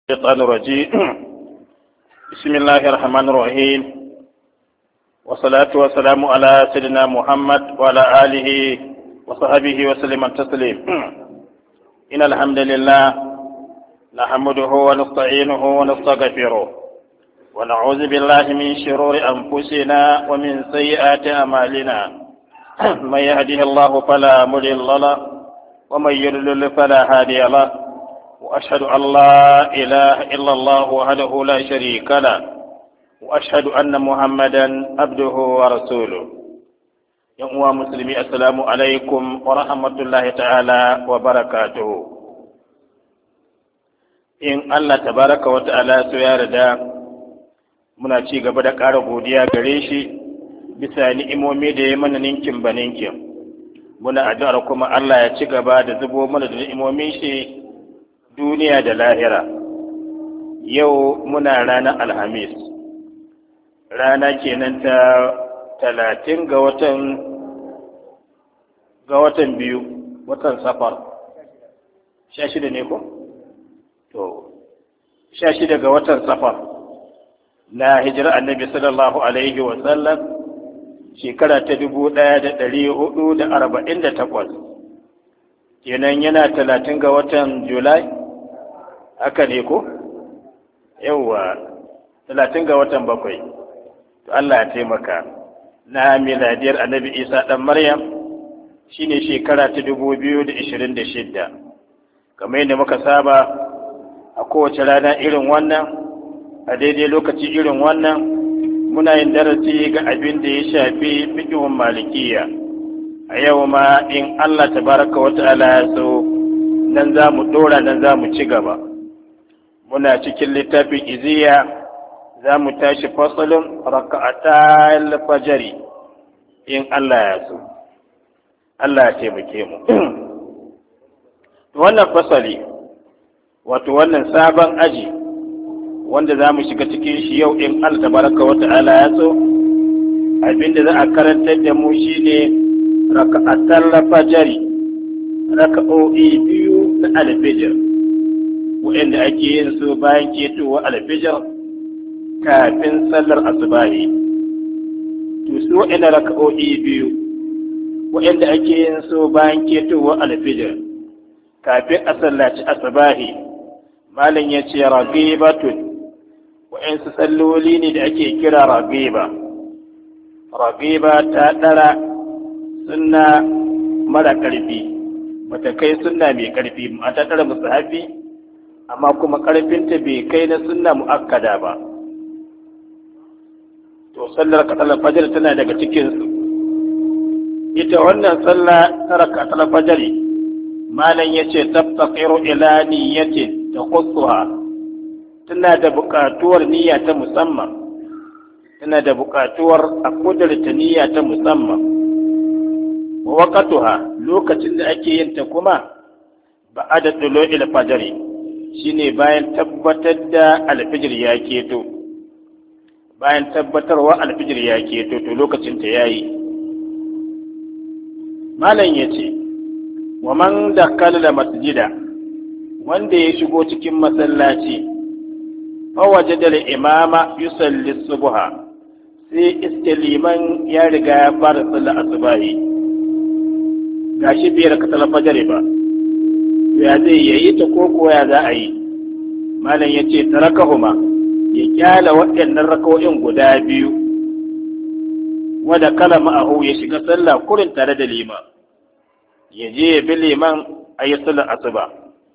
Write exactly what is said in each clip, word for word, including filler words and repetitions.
الشيطان الرجيم. بسم الله الرحمن الرحيم، والصلاة والسلام على سيدنا محمد وعلى آله وصحبه وسلم تسليم. إن الحمد لله نحمده ونستعينه ونستغفره ونعوذ بالله من شرور أنفسنا ومن سيئات أعمالنا. من يهده الله فلا مضل له ومن يضلل فلا هادي له، وأشهد أن لا إله إلا الله وحده لا شريك له، وأشهد أن محمدا عبده ورسوله. يا مسلمي السلام عليكم ورحمة الله تعالى وبركاته. in Allah tabaraka wa ta'ala so ya yarda muna ci gaba da ƙara godiya gare shi bisa ni'imomi da ya mana ninkin ba ninkin. Muna addu'ar kuma Allah ya ci gaba da zubo mana da ni'imomin shi duniya da lahira. Yau muna ranar Alhamis, rana kenan ta talatin ga watan ga watan biyu, watan safar. Sha shida ne ko? To, sha shida ga watan safar na hijira annabi sallallahu alaihi wa sallam, shekara ta dubu ɗaya da ɗari hudu da arba'in da takwas. Kenan yana talatin ga watan Julai, haka ne ko? Yawwa, talatin ga watan bakwai. To Allah ya taimaka. Na miladiyar annabi Isa ɗan Maryam shine shekara ta dubu biyu da ishirin da shidda. Kamar yadda muka saba a kowace rana irin wannan, a daidai lokaci irin wannan, muna yin darasi ga abin da ya shafi fiqhun malikiya. A yau ma in Allah tabaraka wa ta'ala ya so, nan za mu ɗora, nan za mu ci gaba. Muna cikin littafin iziya, za mu tashi fasalin raka'atal fajri in Allah ya so. Allah ya taimake mu. Wannan fasali, wato wannan sabon aji wanda za mu shiga cikin shi yau in Allah tabaraka wa ta'ala ya so, abinda za a karantar da mu shine raka'atal fajri, raka'o'i biyu na alfijir, waɗanda ake yin su bayan ketowar alfijir kafin sallar asubahi. To su waɗanda raka'o'i biyu waɗanda ake yin su bayan ketowar alfijir kafin a sallaci asubahi, malam ya ce ragibatun, waɗansu salloli ne da ake kira ragiba. Ragiba ta ɗara sunna mara ƙarfi, bata kai sunna mai ƙarfi, ma ta ɗara musahabi, amma kuma ƙarfinta bai kai na sunna mu'akkada ba. To sallar katal fajr tana daga cikin su. Ita wannan sallah ta rakatul fajr, malam yace tabtaqiru ila niyyatin takhussuha, tana da buƙatuwar niyya ta musamman, tana da buƙatuwar a kudurta niyya ta musamman. Wa waqtuha, lokacin da ake yin ta kuma ba'ada tulu'il fajr, shine bayan tabbatar da alfijir ya keto, bayan tabbatarwa alfijir ya keto to lokacin ta yayi. Malam yace wa man dakala da masjida, wanda ya shigo cikin masallaci, fa wajada al-imama yusalli subha, sai iske liman ya riga ya fara sallar asubahi, gashi bai rakatul fajr ba, ya zai yayi ta koko ya za a yi? Malam ya ce tarakahuma, ya kyala waɗannan rakawoyin guda biyu, wadda kala ma'ahu ya shiga sallah kurin tare da liman, ya je ya bi liman a yi sallar asuba.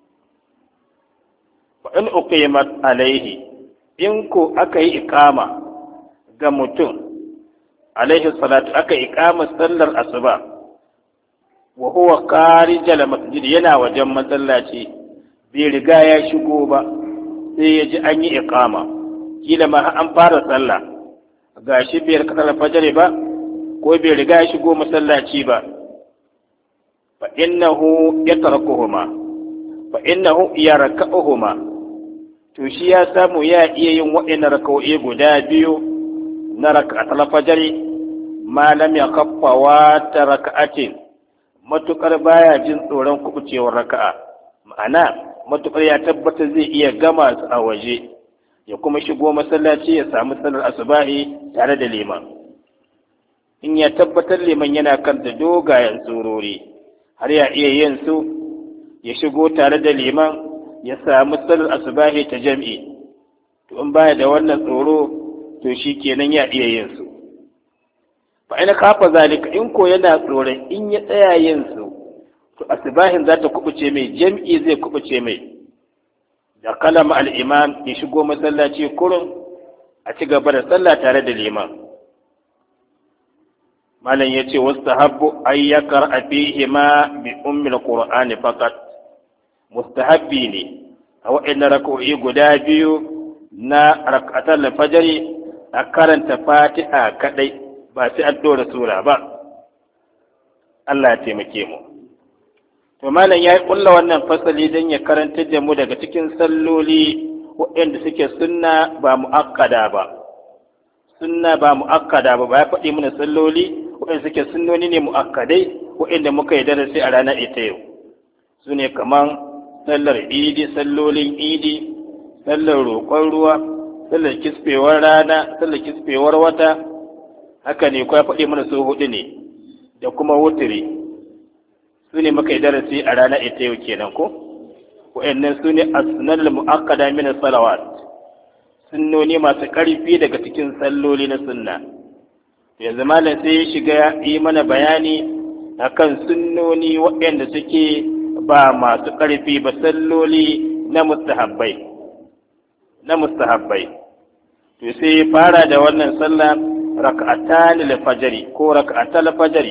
Fa in uqimat alaihi, in ko aka yi iqama ga mutum, alaihi salatu, aka iqama sallar asuba, wa huwa kharijal masjid, yana wajen masallaci, bai riga ya shigo ba, sai ya ji an yi iqama, kila ma an fara sallah, gashi bai rakatar fajr ba, ko bai riga ya shigo masallaci ba, fa innahu yatrakuhuma, fa innahu yarka'uhuma, to shi ya samu ya iya yin waɗannan raka'o'i guda biyu na rakatul fajr, ma lam yakaffa wa raka'atin, matukar baya jin tsoron kubucewar raka'a. Ma'ana matuƙar ya tabbatar zai iya gama su a waje ya kuma shigo masallaci ya samu sallar asubahi tare da liman. In ya tabbatar liman yana kanta dogayen surori har ya iya yin su, ya shigo tare da liman ya samu sallar asubahi ta jam'i. To in baya da wannan tsoro to shi kenan ya iya yin su. Fa ina kafa zalika, in ko yana tsoron in ya tsaya yin su to asubahin za ta kubuce mai, jam'i zai kubuce mai. Da kalama al'imam ya shigo masallaci kurun a ci gaba da sallah tare da liman. Malam ya ce wasu habbu ayyakar a fihi ma bi ummil qur'ani fakat. Mustahabbi ne a waɗannan rak'o'i guda biyu na rak'atul fajri a karanta fatiha kadai, ba sai an dora sura ba. Allah ya taimake mu. To malam ya yi kulla wannan fasali don ya karantar da mu daga cikin salloli waɗanda suke sunna ba mu'akkada ba. Sunna ba mu'akkada ba, ba ya faɗi mana salloli waɗanda suke sunnoni ne mu'akkadai waɗanda muka yi darasi a ranar ita yau. Su ne kaman sallar idi, sallolin idi, sallar roƙon ruwa, sallar kisfewar rana, sallar kisfewar wata, haka ne kuwa faɗi mana su huɗu ne, da kuma wutiri. Su ne muka yi darasi a rana ita yau kenan ko? Wa'annan su ne as-sunnal mu'akkada min as-salawat. Sunnoni masu ƙarfi daga cikin salloli na sunna. Yanzu malam sai ya shiga yi mana bayani akan sunnoni waɗanda suke ba masu ƙarfi ba, salloli na mustahabbai. Na mustahabbai. To sai ya fara da wannan sallah rak'atan al-fajr ko rak'atal fajr.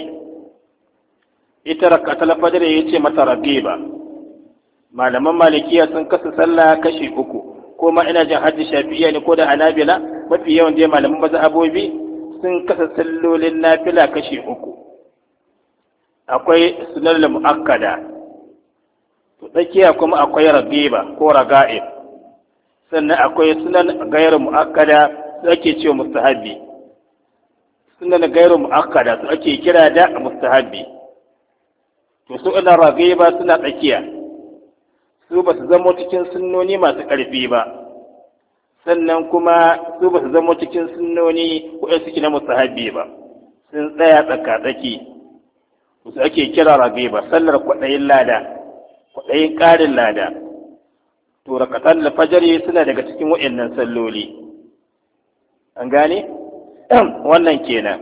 Ita rak'atul fajr yace mata ragiba. Malaman malikiya sun kasa sallah kashi uku, ko ma ina jin hadisi shafi'iyya ne ko da hanabila, mafi yawan dai malaman mazhabobi sun kasa sallolin nafila kashi uku. Akwai sunan muakkada, to tsakiya kuma akwai ragiba ko raga'ib, sannan akwai sunan gairu muakkada su ake cewa mustahabbi. Sunan gairu muakkada su ake kira da mustahabbi. To su ina ragiba suna tsakiya, su ba su zama cikin sunnoni masu ƙarfi ba, sannan kuma su ba su zama cikin sunnoni waɗanda suke na mustahabbi ba, sun tsaya tsaka-tsaki. Su ake kira ragiba, sallar kwaɗayin lada, kwaɗayin ƙarin lada. To rakatan alfajari suna daga cikin waɗannan salloli. An gane? Wannan kenan.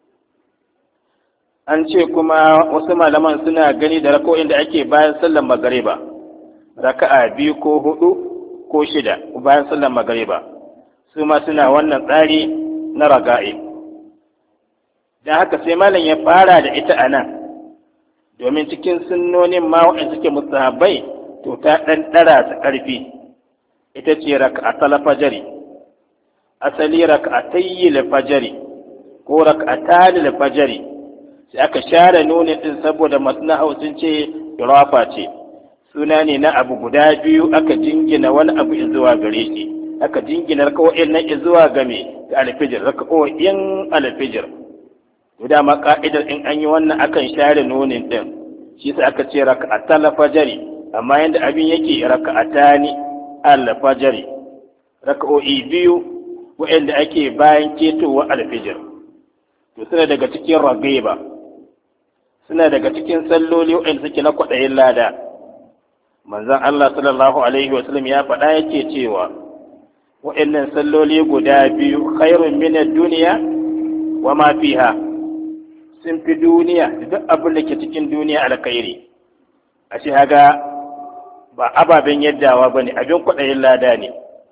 An ce kuma wasu malaman suna gani da rako'in da ake bayan sallar magariba, raka'a biyu ko hudu ko shida bayan sallar magariba, su ma suna wannan tsari na raga'i. Don haka sai malam ya fara da ita a nan, domin cikin sunnonin ma waɗanda suke mustahabbai to ta ɗan ɗara su ƙarfi. Ita ce raka'atul fajri, asali raka'atayil fajri ko raka'atanil fajri. Sai aka share nunin din saboda masu nahau sun ce irafa ce, suna ne na abu guda biyu aka jingina wani abu zuwa gare shi, aka jingina raka'o'in nan zuwa game ga alfijir, raka'o'in alfijir. To dama ka'idar in an yi wannan akan share nunin din, shi sai aka ce raka'atal fajri, amma yanda abin yake raka'atani al-fajri, raka'o'i biyu wa'anda ake bayan ketowa alfijir. To suna daga cikin ragiba, suna daga cikin salloli waɗanda suke na kwaɗayin lada. Manzon Allah sallallahu alaihi wa sallam ya faɗa yake cewa waɗannan salloli guda biyu khairun min ad-dunya wa ma fiha, sun fi duniya da duk abin da ke cikin duniya alkhairi. Ashe haga ba ababen yaddawa bane, abin kwaɗayin lada ne.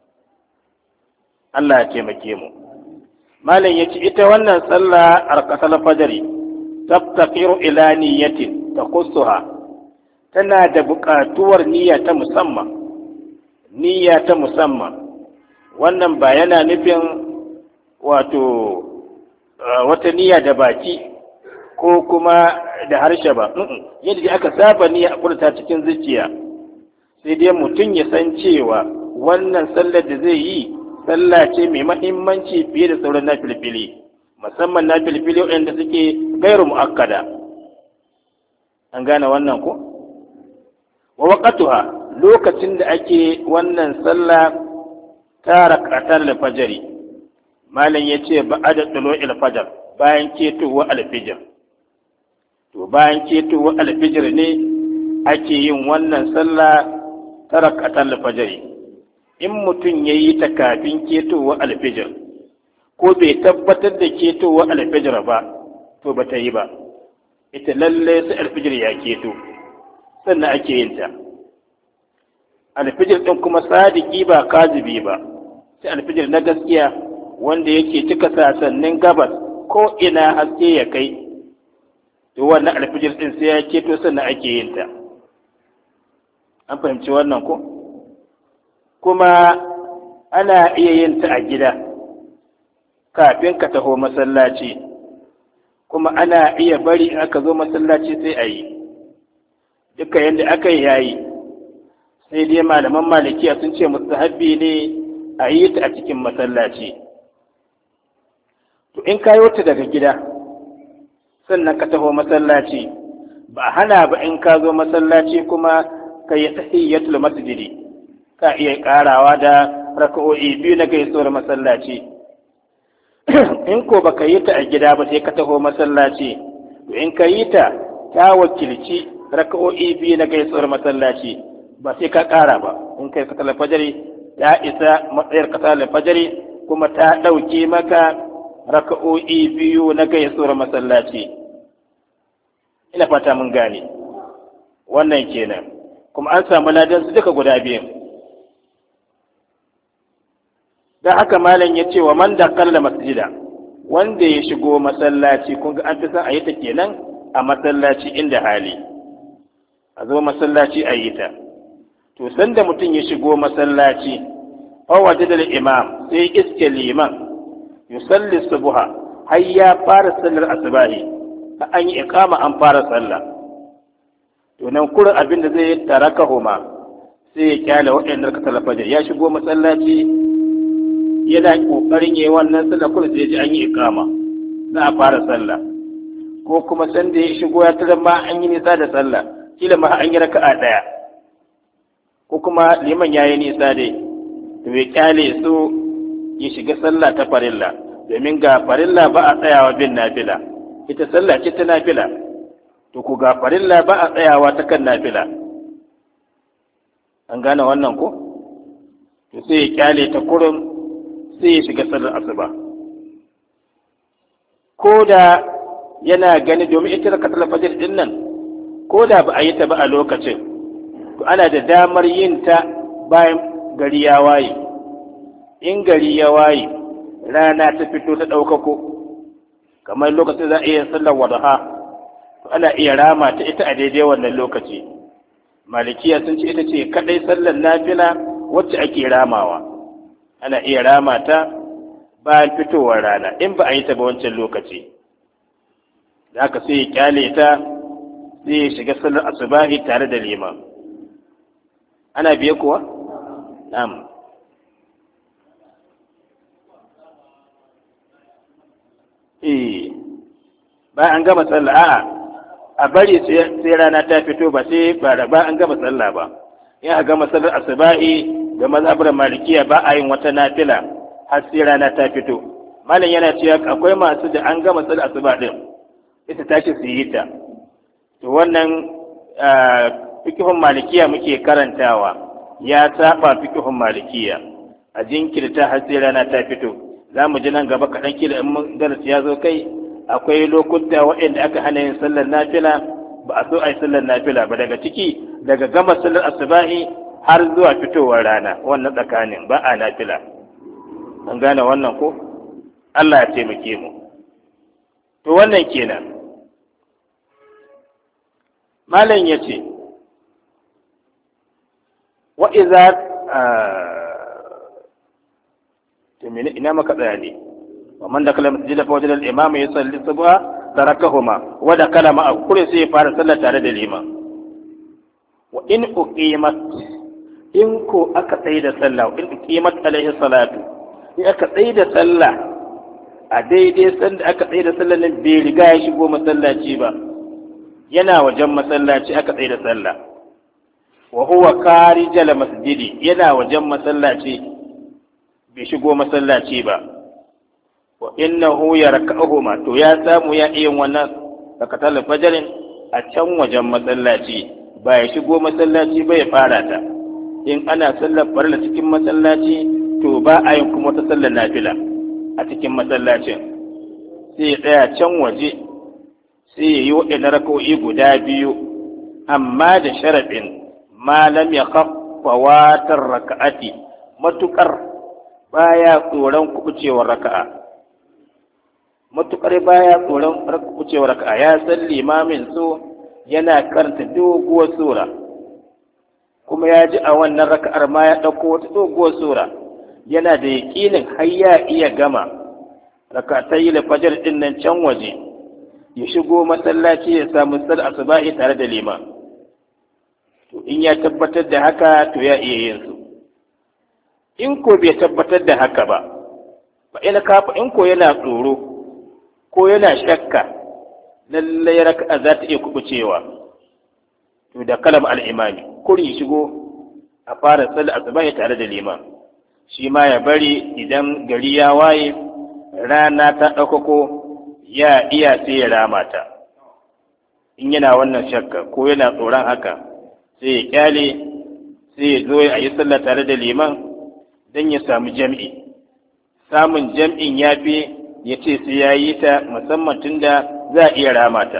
Allah ya taimake mu. Malam yace ita wannan sallah arqatul fajri taftaqiru ila niyyatin takhussuha, tana da buƙatuwar niyya ta musamman. Niyya ta musamman wannan ba yana nufin wato wata niyya da baki ko kuma da harshe ba, yadda aka saba niyya a kurta cikin zuciya, sai dai mutum ya san cewa wannan sallar da zai yi sallah ce mai mahimmanci fiye da sauran nafilfili, musamman nafilfili waɗanda suke gairu mu'akkada. An gane wannan ko? Wa waqtuha, lokacin da ake wannan sallah ta rak'atul fajri malam yace ba'da tulu'il fajr bayan ketowa alfijir to bayan ketowa alfijir ne ake yin wannan sallah ta rak'atul fajri in mutum yayi ta kafin ketowa alfijir ko bai tabbatar da ketowa alfijir ba to ba ta yi ba ita lalle sai alfijir ya keto sannan ake yin ta alfijir ɗin kuma sadiki ba kazibi ba sai alfijir na gaskiya wanda yake cika sasannin gabas ko ina haske ya kai to wannan alfijir ɗin sai ya keto sannan ake yin ta an fahimci wannan ko kuma ana iya yin ta a gida kafin ka taho masallaci kuma ana iya bari in aka zo masallaci sai a yi duka yadda aka yi yayi sai dai malaman malikiya sun ce mustahabbi ne a yi ta a cikin masallaci to in kayo ta daga gida sannan ka taho masallaci ba hana ba in ka zo masallaci kuma ka yi tahiyyatul masjidi ka iya karawa da raka'o'i biyu na gaisuwar masallaci in ko baka yi ta a gida ba sai ka taho masallaci to in ka yi ta ta wakilci raka'o'i biyu na gaisuwar masallaci ba sai ka ƙara ba in kai kasar fajari ta isa matsayar kasar fajari kuma ta ɗauke maka raka'o'i biyu na gaisuwar masallaci ina fata mun gane wannan kenan kuma an samu ladan su duka guda biyu dan haka malam ya ce wa man da kalla masjida wanda ya shigo masallaci kun ga an fi san a yi ta kenan a masallaci inda hali a zo masallaci a yi ta to sanda mutum ya shigo masallaci aw wajada al-imam sai iske liman yusalli subha har ya fara sallar asbahi an yi iqama an fara sallah to nan kurin abin da zai tarakahuma sai ya kyale waɗannan ka talafaje ya shigo masallaci yana kokarin yayin wannan sallah kurin sai ya ji an yi iqama za a fara sallah ko kuma sanda ya shigo ya tada ma an yi nisa da sallah kila ma an yi raka'a daya ko kuma liman yayi nisa dai to bai kyale su ya shiga sallah ta farilla domin ga farilla ba a tsayawa bin nafila ita sallah ce ta nafila to ku ga farilla ba a tsayawa ta kan nafila an gane wannan ko to sai ya kyale ta kurum sai ya shiga sallar asuba ko da yana gani domin ita rakatul fajr din nan ko da ba a yi ta ba a lokacin to ana da damar yin ta bayan gari ya waye in gari ya waye rana ta fito ta ɗaukako kamar lokacin za a iya sallar wadaha to ana iya rama ta ita a daidai wannan lokaci malikiya sun ce ita ce kadai sallar nafila wacce ake ramawa ana iya rama ta bayan fitowar rana in ba a yi ta ba wancan lokaci da aka sai ya kyale ta sai ya shiga sallar asubahi tare da liman ana biye kuwa? Na'am. Eh, bayan an gama sallah a'a a bari sai rana ta fito ba sai ba ba an gama sallah ba. In a gama sallar asubahi da mazhabar malikiya ba a yin wata nafila har sai rana ta fito. Malam yana cewa akwai masu da an gama sallar asuba din ita tashi su yi ta. To wannan fikihun malikiya muke karantawa ya saba fikihun malikiya a jinkirta har sai rana ta fito za mu ji nan gaba kaɗan kila in mun darasi ya zo kai akwai lokuta waɗanda aka hana yin sallar nafila ba a so a yi sallar nafila ba daga ciki daga gama sallar asubahi har zuwa fitowar rana wannan tsakanin ba a nafila an gane wannan ko Allah ya taimake mu to wannan kenan malam ya ce wa iza ina maka tsaya ne wa man dakala masjida fa wajada al-imam yusalli subha tarakahuma wa dakala ma akure sai ya fara sallah tare da liman wa in uqimat in ko aka tsaye da sallah in uqimat alaihi salatu in aka tsaye da sallah a daidai sanda aka tsaye da sallah nan bai riga ya shigo masallaci ba yana wajen masallaci aka tsaye da sallah wa huwa kharijal masjidi yana wajen masallaci bai shigo masallaci ba wa innahu yarka'uhuma to ya samu ya iya wannan rakatul fajrin a can wajen masallaci ba ya shigo masallaci ba ya fara ta in ana sallar farilla cikin masallaci to ba a yin kuma ta sallar nafila a cikin masallacin sai ya tsaya can waje sai ya yi waɗannan raka'o'i guda biyu amma da sharaɗin malam ya khaffa watar raka'ati matukar baya tsoron kubucewar raka'a matukar baya tsoron kubucewar raka'a ya san limamin so yana karanta doguwar sura kuma ya ji a wannan raka'ar ma ya ɗauko wata doguwar sura yana da yaƙinin har ya iya gama rakatai da fajar ɗin nan can waje ya shigo masallaci ya samu sal asubahi tare da liman to in ya tabbatar da haka to ya iya yin su in ko bai tabbatar da haka ba fa ina kafa in ko yana tsoro ko yana shakka lallai raka'a za ta iya kubucewa to da kalam al-imami kuri shigo a fara sallar asubahi tare da liman shi ma ya bari idan gari ya waye rana ta ɗaukako ya iya sai ya rama ta in yana wannan shakka ko yana tsoron haka sai ya kyale sai ya zo a yi sallah tare da liman don ya samu jam'i samun jam'in ya fi ya ce sai ya yi ta musamman tun da za a iya rama ta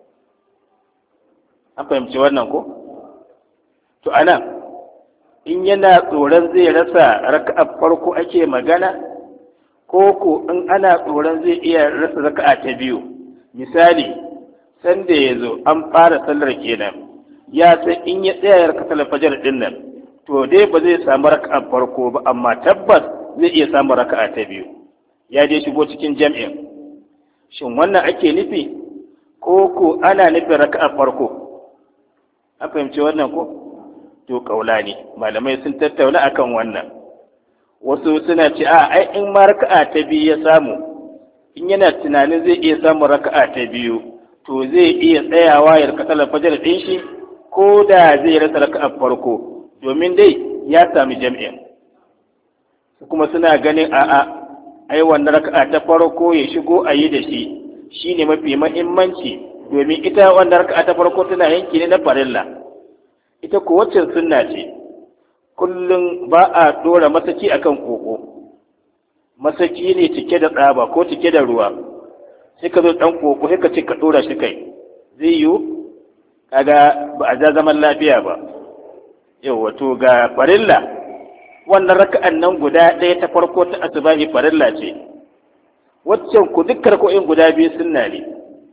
an fahimci wannan ko? to anan in yana tsoron zai rasa raka'a farko ake magana ko ko in ana tsoron zai iya rasa raka'a ta biyu misali sanda ya zo an fara sallar kenan ya san in ya tsaya ya raka fajar din nan to dai ba zai samu raka'a farko ba amma tabbas zai iya samu raka'a ta biyu ya je shigo cikin jam'in shin wannan ake nufi ko ko ana nufin raka'a farko an fahimci wannan ko to kaulani malamai sun tattauna akan wannan wasu suna ce a ai in ma raka'a ta biyu ya samu in yana tunanin zai iya samun raka'a ta biyu to zai iya tsayawa ya raka salar fajar din shi ko da zai rasa raka'a farko domin dai ya sami jami'in kuma suna ganin a'a ai wannan raka'a ta farko ya shigo a yi da shi shine mafi muhimmanci domin ita wannan raka'a ta farko tana yanki ne na farilla ita ko wacce sunna ce kullum ba a dora masaki akan koko masaki ne cike da tsaba ko cike da ruwa sai ka zo dan koko sai ka ce ka dora shi kai zai yiwu kaga ba a ja zaman lafiya ba yau wato ga farilla wannan raka'an nan guda ɗaya ta farko ta asubahi farilla ce waccan ku dukkan ko'in guda biyu sunna ne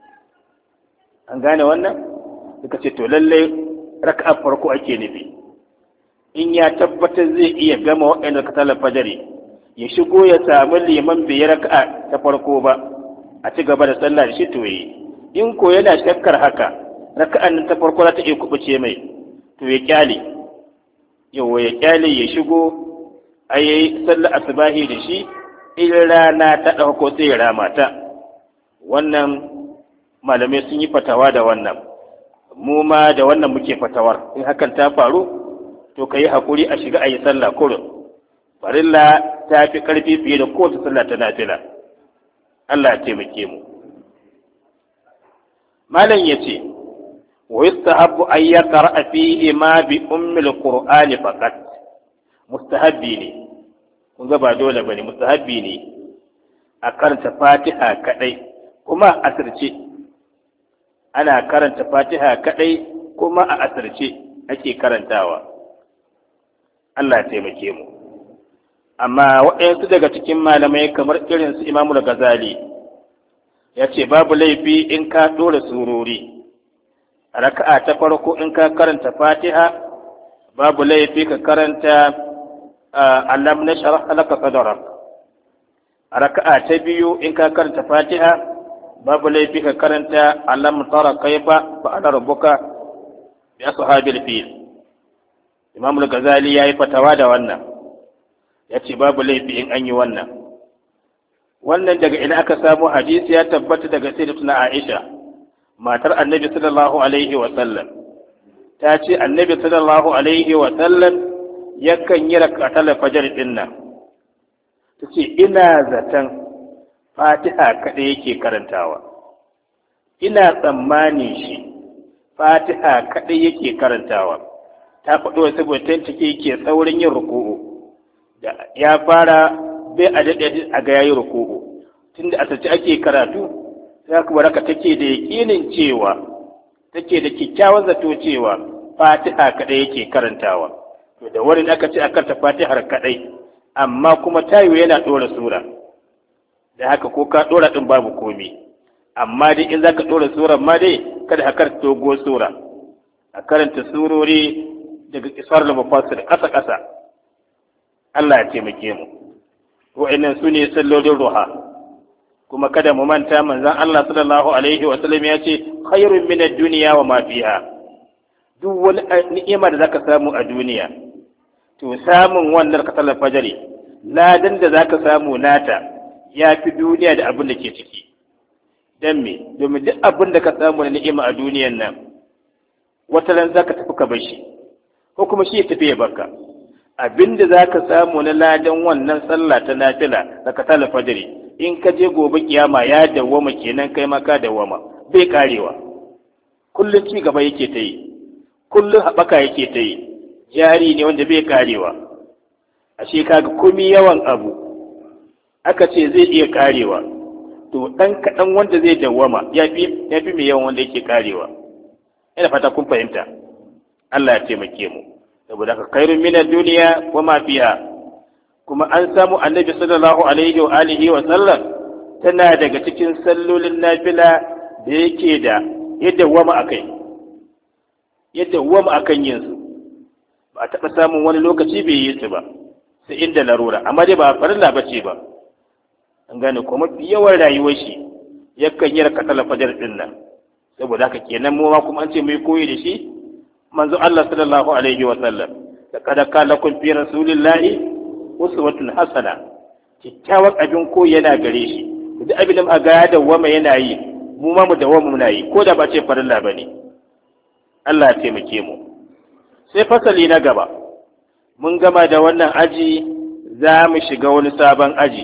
an gane wannan suka ce to lallai raka'a farko ake nufi in ya tabbatar zai iya gama waɗanda ka talar fajari ya shigo ya samu liman bai raka'a ta farko ba a ci gaba da sallah da shi to yi in ko yana shakkar haka raka'an nan ta farko za ta iya kubuce mai to ya kyale yawa ya kyale ya shigo a yi sallah asubahi da shi in rana ta ɗauko sai ya rama ta wannan malamai sun yi fatawa da wannan mu ma da wannan muke fatawar in hakan ta faru to ka yi haƙuri a shiga a yi sallah kurum farilla ta fi ƙarfi fiye da kowace sallah ta nafila Allah ya taimake mu malam ya ce wa yustahabbu an yaqra fihi ma bi ummil qur'ani faqat mustahabbi ne kun ga ba dole bane mustahabbi ne a karanta fatiha kadai kuma a asirce ana karanta fatiha kadai kuma a asirce ake karantawa Allah ya taimake mu amma waɗansu daga cikin malamai kamar irin su Imam Al-Ghazali ya ce babu laifi in ka dora surori a raka'a ta farko in ka karanta fatiha babu laifi ka karanta alam nashrah laka sadrak a raka'a ta biyu in ka karanta fatiha babu laifi ka karanta alam tara kaifa fa'ala rabbuka bi ashabil fil Imam Al-Ghazali yayi fatawa da wannan yace babu laifi in an yi wannan wannan daga ina aka samu hadisi ya tabbata daga sayyidatuna Aisha matar Annabi sallallahu alaihi wa sallam ta ce annabi sallallahu alaihi wa sallam yakan yi rak'atul fajr din nan. Ta ce ina zaton fatiha kaɗai yake karantawa, ina tsammanin shi fatiha kaɗai yake karantawa. Ta faɗo wasu saboda take yake saurin yin ruku'u, da ya fara bai a daɗe a ga yayi ruku'u, tunda a sace ake karatu sai kuma raka take da yaƙinin cewa take da kyakkyawan zato cewa fatiha kaɗai yake karantawa. To da wani aka ce a karanta fatihar kaɗai, amma kuma tayo yana ɗora sura, da haka ko ka ɗora ɗin babu komi, amma dai in za ka ɗora surar ma dai kada a karanta dogo sura, a karanta surori daga isar da mafassir ƙasa-ƙasa. Allah ya taimake mu. Wa'annan su ne sallolin ruha, kuma kada mu manta manzon Allah sallallahu alaihi wa sallam ya ce khairun min ad-dunya wa ma fiha. Duk wani ni'ima da zaka samu a duniya, to samun wannan kasalar fajari, ladan da zaka samu nata ya fi duniya da abin da ke ciki. Dan me? Domin duk abin da ka samu na ni'ima a duniyan nan, wata ran zaka tafi ka bar shi, ko kuma shi ya tafi ya barka. Abin da zaka samu na ladan wannan sallah ta nafila da kasalar fajari, in ka je gobe kiyama ya dawwama kenan, kai ma ka dawwama, bai karewa. Kullum ci gaba yake ta yi, kullum haɓaka yake ta yi, jari ne wanda bai karewa. Ashe kaga komi yawan abu aka ce zai iya karewa, to ɗan kaɗan wanda zai dawwama ya fi ya fi mai yawan wanda yake karewa. Ina fata kun fahimta. Allah ya taimake mu. Saboda ka khairun min ad-dunya wa ma fiha. Kuma an samu annabi sallallahu alaihi wa alihi wa sallam tana daga cikin sallolin nafila da yake da yadda wama akai yadda wama akan yin su, ba a taɓa samun wani lokaci bai yi su ba sai inda larura, amma dai ba farilla bace ba. An gane kuma yawan rayuwar shi yakan yi rakatul fajr din nan. Saboda haka kenan mu ma kuma an ce mai koyi da shi manzo Allah sallallahu alaihi wa sallam, laqad kana lakum fi rasulillahi uswatun hasana. Kyakkyawan abin koyi yana gare shi, duk abin da ga ya dawwama yana yi, mu ma mu dawwama muna yi, ko da ba ce farilla bane. Allah ya taimake mu. Sai fasali na gaba, mun gama da wannan aji, za mu shiga wani sabon aji,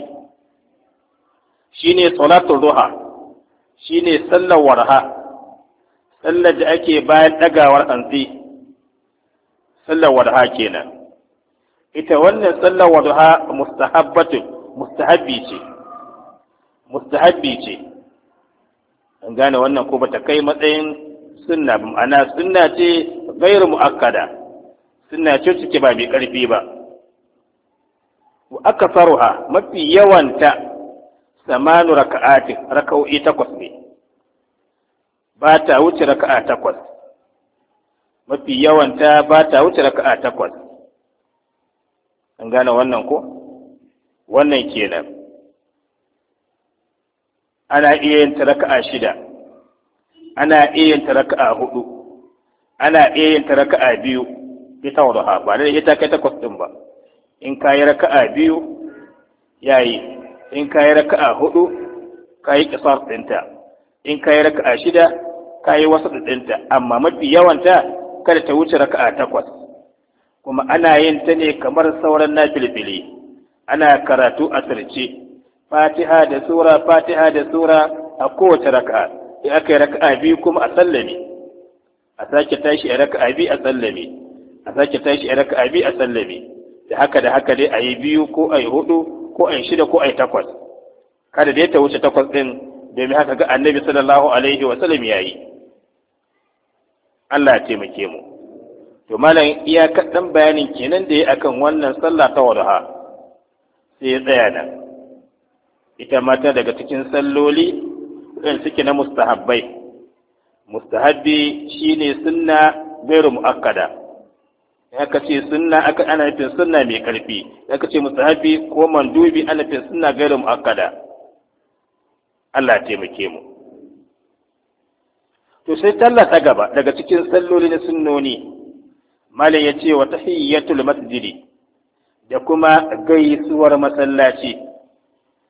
shine salatul duha, shine sallar warha, sallar da ake bayan dagawar hantsi, sallar warha kenan. Ita wannan sallar wadha mustahabbatu mustahabbi ce mustahabbi ce an gane wannan ko bata kai matsayin sunna ba, ma'ana sunna ce gairu muakkada, sunna ce take ba mai karfi ba. Wa akfaruha, mafi yawanta samanu raka'atin, raka'o'i takwas ne, ba ta wuce raka'a takwas, mafi yawanta ba ta wuce raka'a takwas. An gane wannan ko? Wannan kenan. Ana iya yin raka'a shida, ana iya yin raka'a hudu, ana iya yin raka'a biyu, ita wadda ba da ita kai takwas din ba. In ka yi raka'a biyu, yayi. In ka yi raka'a hudu, ka yi kisar ɗinta. In ka yi raka'a shida, ka yi wasu ɗinta. Amma mafi yawanta kada ta wuce raka'a takwas. Kuma ana yin ta ne kamar sauran nafilfili, ana karatu a sirce, fatiha da sura, fatiha da sura a kowace raka'a. In aka yi raka'a biyu kuma a sallame, a sake tashi a raka'a biyu a sallame, a sake tashi a raka'a biyu a sallame. Da haka da haka dai a yi biyu ko a yi hudu ko a yi shida ko a yi takwas. Kada dai ta wuce takwas ɗin, domin haka ga annabi sallallahu alaihi wa sallam ya yi. Allah ya taimake mu. To malam iya kaɗan bayanin kenan da ya akan wannan sallah ta wadha, sai ya tsaya nan. Ita mata daga cikin salloli ɗin suke na mustahabbai. Mustahabbi shine sunna gairu muakkada. Aka ce sunna aka ana nufin sunna mai karfi. Aka ce mustahabbi ko mandubi ana nufin sunna gairu muakkada. Allah ya taimake mu. To sai sallah ta gaba daga cikin salloli na sunnoni. Malam ya ce wa tahiyyatul masjidi, da kuma gaisuwar masallaci,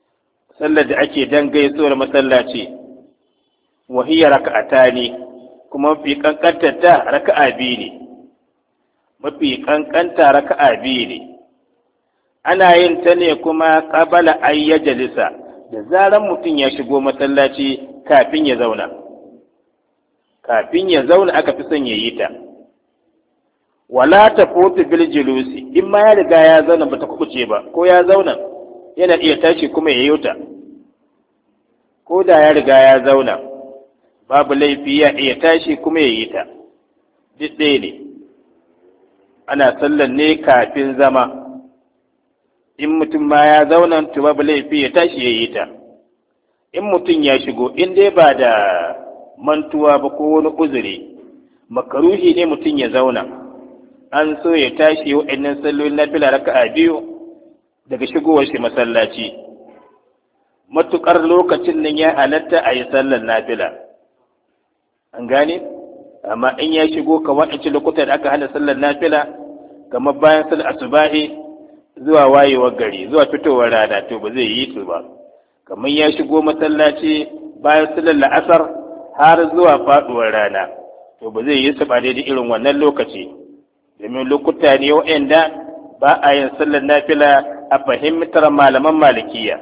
sallar da ake dan gaisuwar masallaci, wa hiya raka'atani, kuma mafi kankantar ta raka'a biyu ne mafi kankanta raka'a biyu ne ana yin ta ne kuma qabala ayyajalisa da zaran mutum ya shigo masallaci kafin ya zauna kafin ya zauna aka fi son ya yi ta wala tafutu bil julusi in ma ya riga ya zauna bata kubuce ba ko ya zauna yana iya tashi kuma ya yi ta ko da ya riga ya zauna babu laifi ya iya tashi kuma ya yi ta duk ɗaya ne ana sallan ne kafin zama in mutum ma ya zauna to babu laifi ya tashi ya yi ta in mutum ya shigo in dai ba da mantuwa ba ko wani uzuri makaruhi ne mutum ya zauna an so ya tashi wa'annan sallolin nafila raka'a biyu daga shigowar shi masallaci matukar lokacin nan ya halatta a yi sallar nafila an gane amma in ya shigo kamar in ci lokutan da aka hana sallar nafila kamar bayan sallar asubahi zuwa wayewar gari zuwa fitowar rana to ba zai yi su ba kamar ya shigo masallaci bayan sallar la'asar har zuwa faduwar rana to ba zai yi su ba daidai irin wannan lokaci domin lokuta ne waɗanda ba a yin sallar nafila a fahimtar malaman malikiya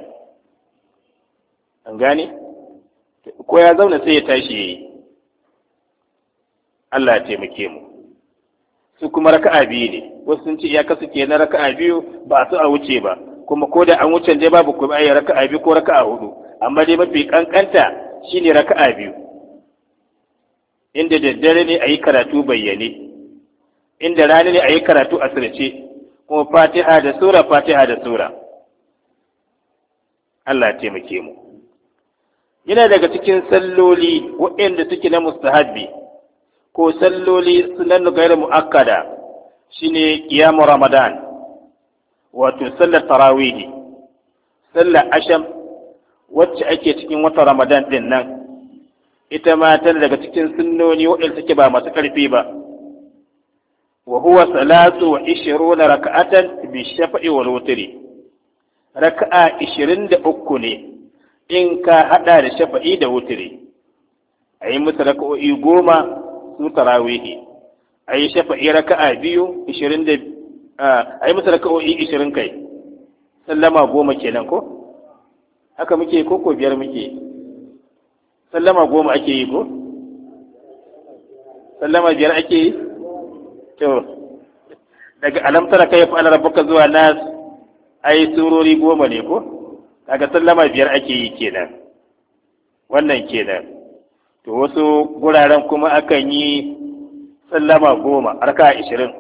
an gane ko ya zauna sai ya tashi yayi Allah ya taimake mu su kuma raka'a biyu ne wasu sun ce iyaka su ke na raka'a biyu ba su a wuce ba kuma ko da an wuce dai babu kuma ayi raka'a biyu ko raka'a hudu amma dai mafi kankanta shine raka'a biyu inda daddare ne ayi karatu bayyane inda rana ne ayi karatu asirce kuma Fatiha da sura Fatiha da sura Allah ya taimake mu yana daga cikin salloli waɗanda suke na mustahabbi ko salloli sunan gairu mu'akkada shine qiyamu ramadan wato sallar tarawih sallar asham wacce ake cikin watan ramadan din nan ita ma tana daga cikin sunnoni waɗanda suke ba masu ƙarfi ba wa huwa salatu wa ishiruna raka'atan bi shafa'i wal wutri raka'a ishirin da uku ne in ka hada da shafa'i da wutri ayi musu raka'o'i goma su tarawihi ayi shafa'i raka'a biyu ishirin da ayi musu raka'o'i ishirin kai sallama goma kenan ko haka muke ko ko biyar muke sallama goma ake yi ko sallama biyar ake yi to daga alamtara kai fa rabbuka zuwa nas ai surori goma ne ko kaga sallama biyar ake yi kenan wannan kenan to wasu guraren kuma akan yi sallama goma arka ishirin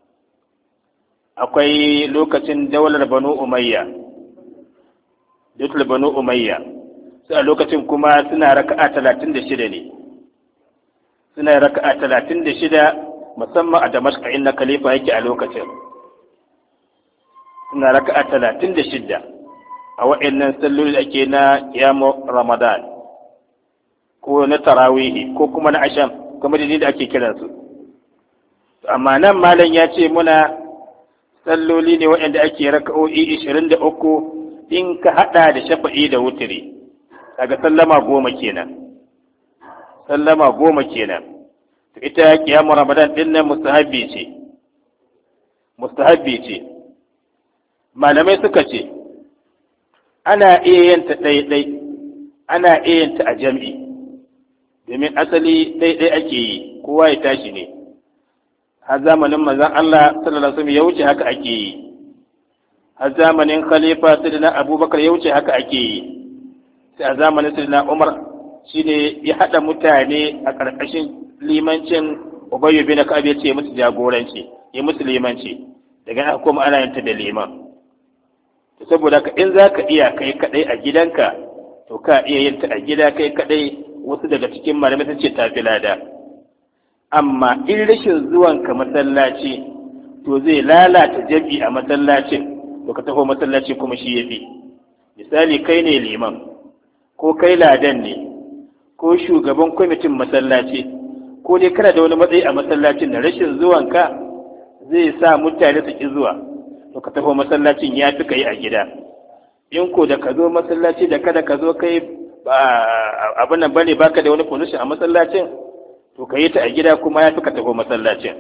akwai lokacin daular banu umayya daular banu umayya su a lokacin kuma suna raka'a talatin da shida ne suna raka'a talatin da shida musamman a Damashq inda khalifa yake a lokacin suna raka'a talatin da shida a wa'annan salloli ake na qiyamu ramadan ko na tarawihi ko kuma na asham kuma da da ake kiransu amma nan malam ya ce muna salloli ne waɗanda ake raka'o'i ishirin da uku in ka haɗa da shafa'i da wutiri kaga sallama goma kenan sallama goma kenan to ita kiyamu ramadan din nan mustahabbi ce mustahabbi ce malamai suka ce ana iya yin ta ɗaiɗai ana iya yin ta a jam'i domin asali ɗaiɗai ake yi kowa ya tashi ne har zamanin manzon Allah sallallahu alaihi wasallam ya wuce haka ake yi har zamanin khalifa sayyidina Abubakar ya wuce haka ake yi sai a zamanin sayyidina Umar shine ya hada mutane a karkashin limancin Ubay bin Ka'ab ya ce musu jagoranci ya musu limanci daga haka kuma ana yin ta da liman to saboda ka in zaka iya kai kadai a gidanka to ka iya yin ta a gida kai kadai wasu daga cikin malamai sun ce tafi lada amma in rashin zuwanka masallaci to zai lalata jam'i a masallacin to ka taho masallaci kuma shi yafi misali kai ne liman ko kai ladan ne ko shugaban kwamitin masallaci ko dai kana da wani matsayi a masallacin da rashin zuwanka zai sa mutane su ki zuwa to ka taho masallacin ya fi kai a gida in ko da ka zo masallaci da kada ka zo kai ba abin nan bane baka da wani position a masallacin to to ka yi ta a gida kuma ya fi ka taho masallacin.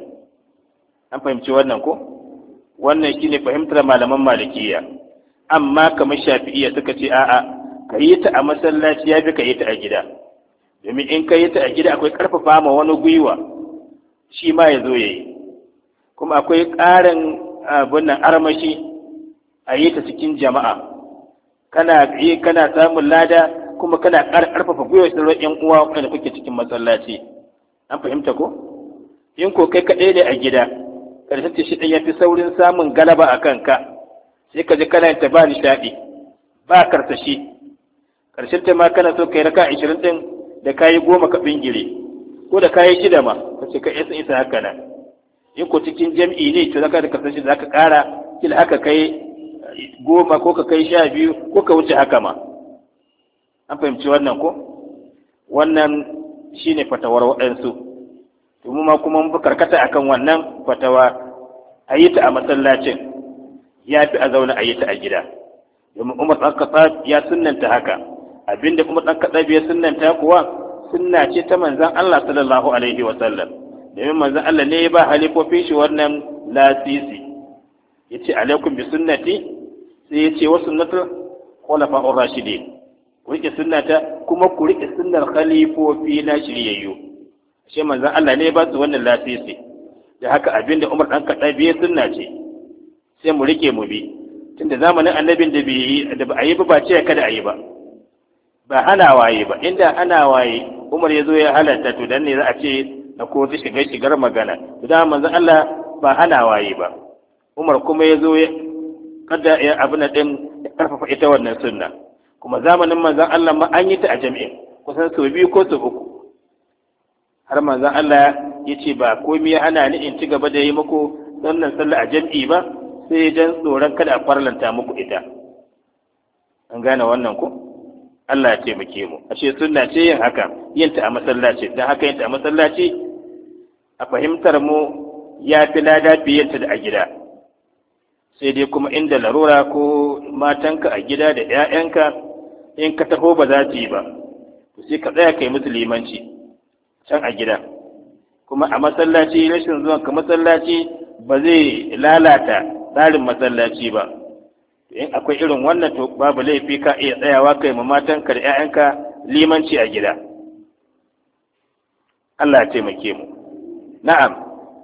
An fahimci wannan ko? Wannan shine fahimtar malaman malikiya. Amma kamar shafi'iyya suka ce a'a, ka yi ta a masallaci ya fi ka yi ta a gida. Domin in ka yi ta a gida akwai ƙarfafa ma wani gwiwa shi ma ya zo ya yi. Kuma akwai ƙarin abin nan armashi a yi ta cikin jama'a. Kana yi kana samun lada kuma kana ƙarfafa gwiwa sauran ƴan uwa wanda kuke cikin masallaci. An fahimta ko? In ko kai kaɗai ne a gida, ƙarshen ta shi ɗan ya fi saurin samun galaba a kanka, sai ka ji kana ta ba nishaɗi, ba karsashi. Ƙarshen ta ma kana so ka yi raka ashirin ɗin da kayi goma ka bingire, ko da kayi shida ma, ka ce ka isa isa haka nan. In ko cikin jam'i ne, to zaka da karsashi za ka ƙara, kila haka kai goma ko ka kai sha biyu ko ka wuce haka ma. An fahimci wannan ko? Wannan shi ne fatawar waɗansu. Domin ma kuma mun karkata akan wannan fatawa, a yi ta a masallacin ya fi a zauna a yi ta a gida. Domin Umar ɗan Khattab ya sunnanta haka. Abinda kuma ɗan Khattab ya sunnanta kuwa sunna ce ta manzon Allah sallallahu alaihi wa sallam. Domin manzon Allah ne ya ba halifofin shi wannan lasisi. Yace alaikum bi sunnati, sai yace wa sunnatul khulafa'ur rashidin. Ku rike sunnata kuma ku rike sunnar khalifofi na shiryayyu. Shi manzon Allah ne ya ba su wannan lasisi. Da haka abinda Umar ɗan Khattab ya sunna ce. Sai mu rike mu bi. Tunda zamanin annabin da bai da ba a yi ba ba ce kada a yi ba. Ba hana waye ba, inda hana waye Umar ya zo ya halatta to dan ne za a ce na ko ta shiga shigar magana. Da manzo Allah ba hana waye ba. Umar kuma ya zo ya kada ya abuna din ya karfafa ita wannan sunna. Kuma zamanin manzon Allah ma an yi ta a jami'in kusan sau biyu ko sau uku. Har manzon Allah ya ce ba komai ya hana ni in ci gaba da yi muku wannan sallah a jami'i ba sai dan tsoron kada a farlanta muku ita. An gane wannan ko? Allah ya taimake mu. Ashe sunna ce yin haka, yin ta a masallaci. Dan haka yin ta a masallaci a fahimtar mu ya fi lada fiye ta da a gida. Sai dai kuma inda larura ko matanka a gida da 'ya'yanka in ka taho ba za ta yi ba. To sai ka tsaya kai musu limanci can a gida. Kuma a masallaci rashin zuwan ka masallaci ba zai lalata tsarin masallaci ba. In akwai irin wannan to babu laifi ka iya tsayawa kai ma matanka da 'ya'yanka limanci a gida. Allah ya taimake mu. Na'am.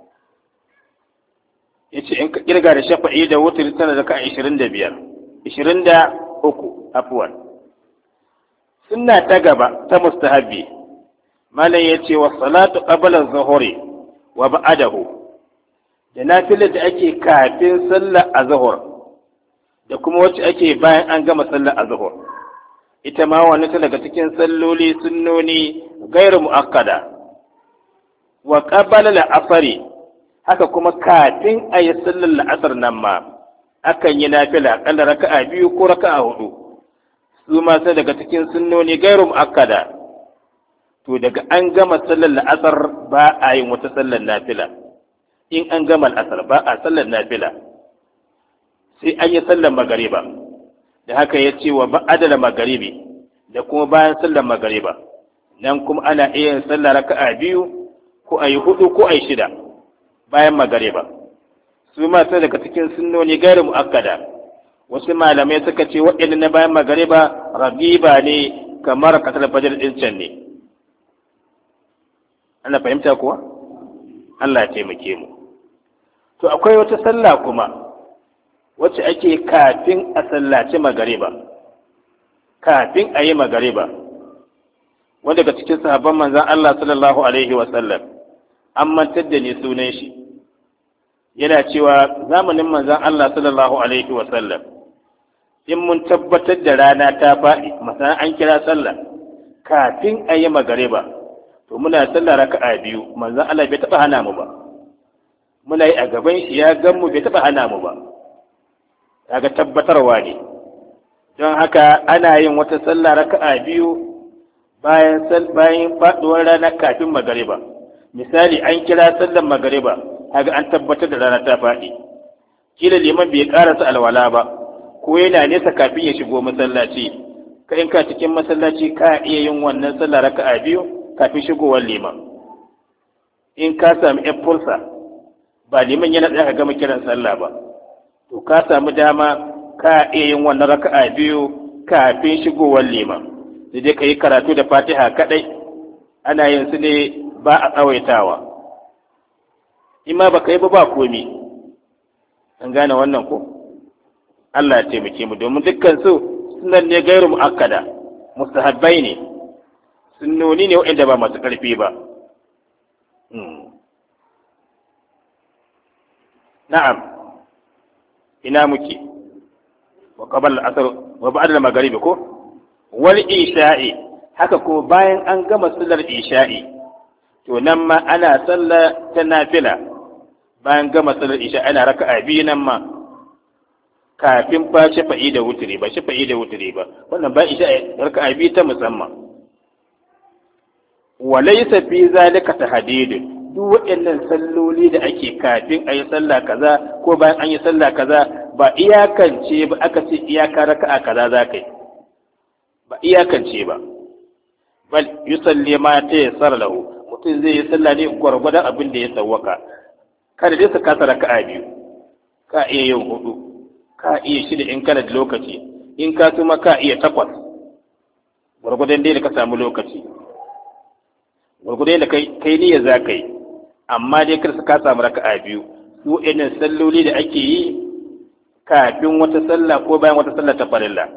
Yace in ka kirga da shafa'i da wutri tana da ka ashirin da biyar. ashirin da uku afwan. Sunna ta gaba ta mustahabbi. Malam yace wa salatu qabla az-zuhri wa ba'dahu. Da nafilar da ake kafin sallar azhar da kuma wacce ake bayan an gama sallar azhar, ita ma wani ta daga cikin salloli sunnoni gairu muakkada. Wa qabala al-asri, haka kuma kafin ayi sallar al-asr nan ma akan yi nafila kalla raka'a biyu ko raka'a hudu, su ma sai daga cikin sunnoni gairu muakkada. To daga an gama sallar al-asr ba a yin wata sallar nafila. In an gama al-asr ba a sallar nafila, sai an yi sallar magariba. Da haka ya ce wa ba'adala magaribi da kuma bayan sallar magariba, nan kuma ana iya yin sallar raka'a biyu ko a yi hudu ko a yi shida bayan magariba. Su ma sai daga cikin sunnoni gairu mu'akkada. Wasu malamai suka ce waɗanda na bayan magariba ragiba ne kamar kasar fajar ɗin can ne. Ana fahimta kuwa? Allah ya taimake mu. To akwai wata sallah kuma wacce ake kafin a sallaci magariba, kafin a yi magariba, wanda daga cikin sahabban manzan Allah sallallahu alaihi wasallam an mantar da ni sunan shi, yana cewa zamanin manzan Allah sallallahu alaihi wasallam in mun tabbatar da rana ta faɗi, masana an kira sallah kafin a yi magariba, to muna sallah raka'a biyu, manzan Allah bai taɓa hana mu ba, muna yi a gaban shi ya gan mu bai taɓa hana mu ba. Kaga tabbatarwa ne. Don haka ana yin wata sallah raka'a biyu bayan bayan faduwar rana kafin magariba. Misali an kira sallar magariba, kaga an tabbatar da rana ta faɗi. Kila liman bai karasa alwala ba, ko yana nesa kafin ya shigo masallaci. Ka in ka cikin masallaci ka iya yin wannan sallah raka'a biyu kafin shigowar liman. in ka sami ƴan fursa ba liman yana tsaya ka gama kiran sallah ba, to ka samu dama ka iya yin wannan raka'a biyu kafin shigowar liman, sai dai ka yi karatu da fatiha kaɗai, ana yin su ne ba a tsawaitawa. In ma ba ka yi ba ba komi, an gane wannan ko? Allah ya taimake mu, domin dukkan su sunan ne gairu mu'akkada, mustahabbai ne, sunnoni ne waɗanda ba masu ƙarfi ba. Na'am, ina muke, wa qabala al-asr wa ba'da al-maghrib ko? Wal isha'i, haka ko bayan an gama sallar isha'i, to nan ma ana sallah ta nafila, bayan gama sallar isha'i ana raka'a biyu nan ma, kafin fa shafa'i da wuturi ba, shafa'i da wuturi ba, wannan ba isha'i raka'a biyu ta musamman. Wa laysa fi zalika tahdidun, duk waɗannan salloli da ake kafin a yi sallah kaza ko bayan an yi sallah kaza ba iyakance ba, aka ce iyaka raka'a kaza za ka yi, ba iyakance ba, bal yusalli ma ta yassar lahu, mutum zai yi sallah ne gwargwadon abin da ya sawwaka, kada dai su kasa raka'a biyu, ka iya yin hudu, ka iya shida in kana da lokaci, in ka tuma ka iya takwas, gwargwadon dai da ka samu lokaci, gwargwadon da kai niyyar za ka yi, amma dai kar su ka samu raka'a biyu. Su irin salloli da ake yi kafin wata sallah ko bayan wata sallah ta farilla.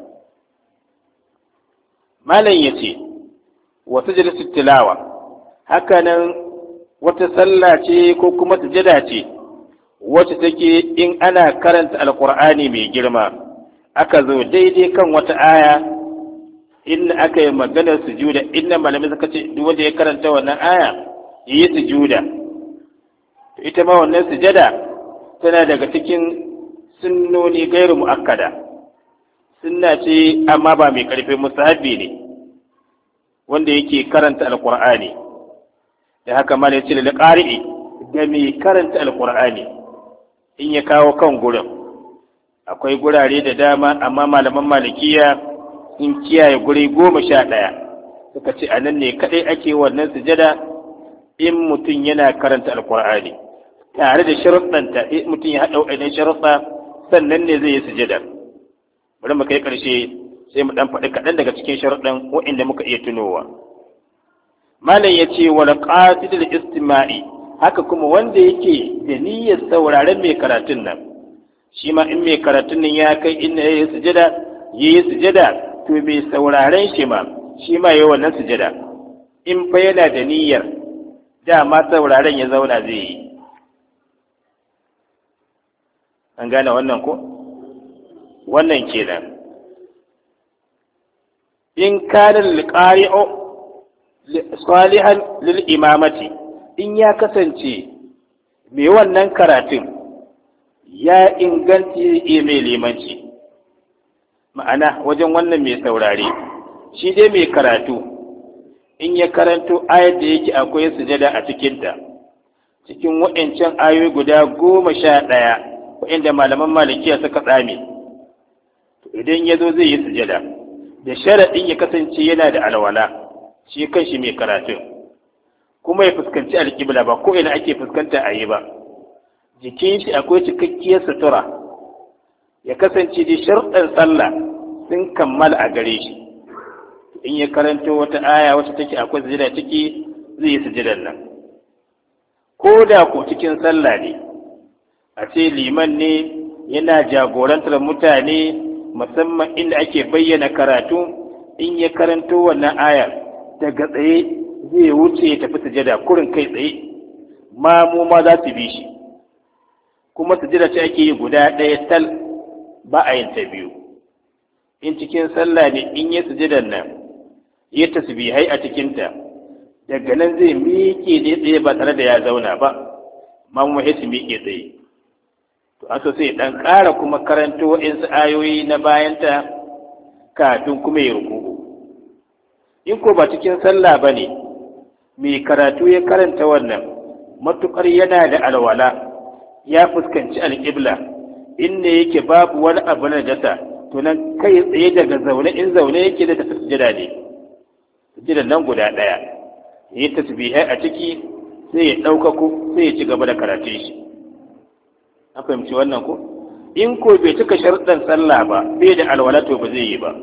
Malam yace wa sujudu tilawa, haka nan wata sallah ce ko kuma sujada ce wacce take in ana karanta alqur'ani mai girma aka zo daidai kan wata aya in aka yi maganar sujuda, inna malamai suka ce duk wanda ya karanta wannan aya yi sujuda. Ita ma wannan sujada tana daga cikin sunnoni gairu mu'akkada, sunna ce amma ba mai karfi, musahabi ne wanda yake karanta alqur'ani. Da haka ma ne ce lil qari'i, da mai karanta alqur'ani in ya kawo kan gurin, akwai gurare da dama amma malaman malikiya sun kiyaye guri goma sha ɗaya, suka ce anan ne kadai ake wannan sujada in mutum yana karanta alqur'ani tare da sharuɗanta, mutum ya haɗa waɗannan sharuɗa sannan ne zai yi sujada. Bari mu kai ƙarshe sai mu ɗan faɗi kaɗan daga cikin sharuɗan waɗanda muka iya tunowa. Malam ya ce wal qasidul istima'i, haka kuma wanda yake da niyyar sauraren mai karatun nan, shi ma in mai karatun nan ya kai inda ya yi sujada, ya yi sujada, to mai sauraren shi ma shi ma ya yi wannan sujada. In fa yana da niyyar dama sauraren ya zauna zai yi. An gane wannan ko? Wannan kenan. In kana liqari'u salihan lil imamati, in ya kasance mai wannan karatun ya inganci ya mai limanci, ma'ana wajen wannan mai saurare, shi dai mai karatu in ya karanto ayar da yake akwai sujada a cikinta, cikin waɗancan ayoyi guda goma sha ɗaya waɗanda malaman malikiya suka tsame, to idan ya zo zai yi sujada da sharaɗin ya kasance yana da alwala shi kanshi mai karatun, kuma ya fuskanci alƙibla, ba ko ina ake fuskanta a yi ba, jikin shi akwai cikakkiyar sutura, ya kasance da sharɗan sallah sun kammala a gare shi. In ya karanto wata aya wacce take akwai sujada ciki, zai yi sujadan nan, ko da ko cikin sallah ne, a ce liman ne yana jagorantar mutane musamman inda ake bayyana karatu, in ya karanto wannan aya daga tsaye zai wuce ya tafi sujada kurin kai tsaye, mamu ma za su bi shi, kuma sujada ce ake yi guda ɗaya tal, ba a yin ta biyu. In cikin sallah ne in ya sujadan nan ya tasbihai a cikinta, daga nan zai miƙe da tsaye ba tare da ya zauna ba, mamu ya su miƙe tsaye. To aso sai dan ƙara kuma karanto waɗansu ayoyi na bayanta kafin kuma ya ruku'u. In ko ba cikin sallah ba ne, mai karatu ya karanta wannan, matuƙar yana da alwala, ya fuskanci alƙibla, inda yake babu wani abu na jasa, to nan kai tsaye daga zaune, in zaune yake da tafi sujada ne, sujadan nan guda ɗaya, yi tasbihai a ciki, sai ya ɗaukaku sai ya ci gaba da karatun shi. An fahimci wannan ko? In ko bai cika sharuɗan sallah ba, bai da alwala to ba zai yi ba.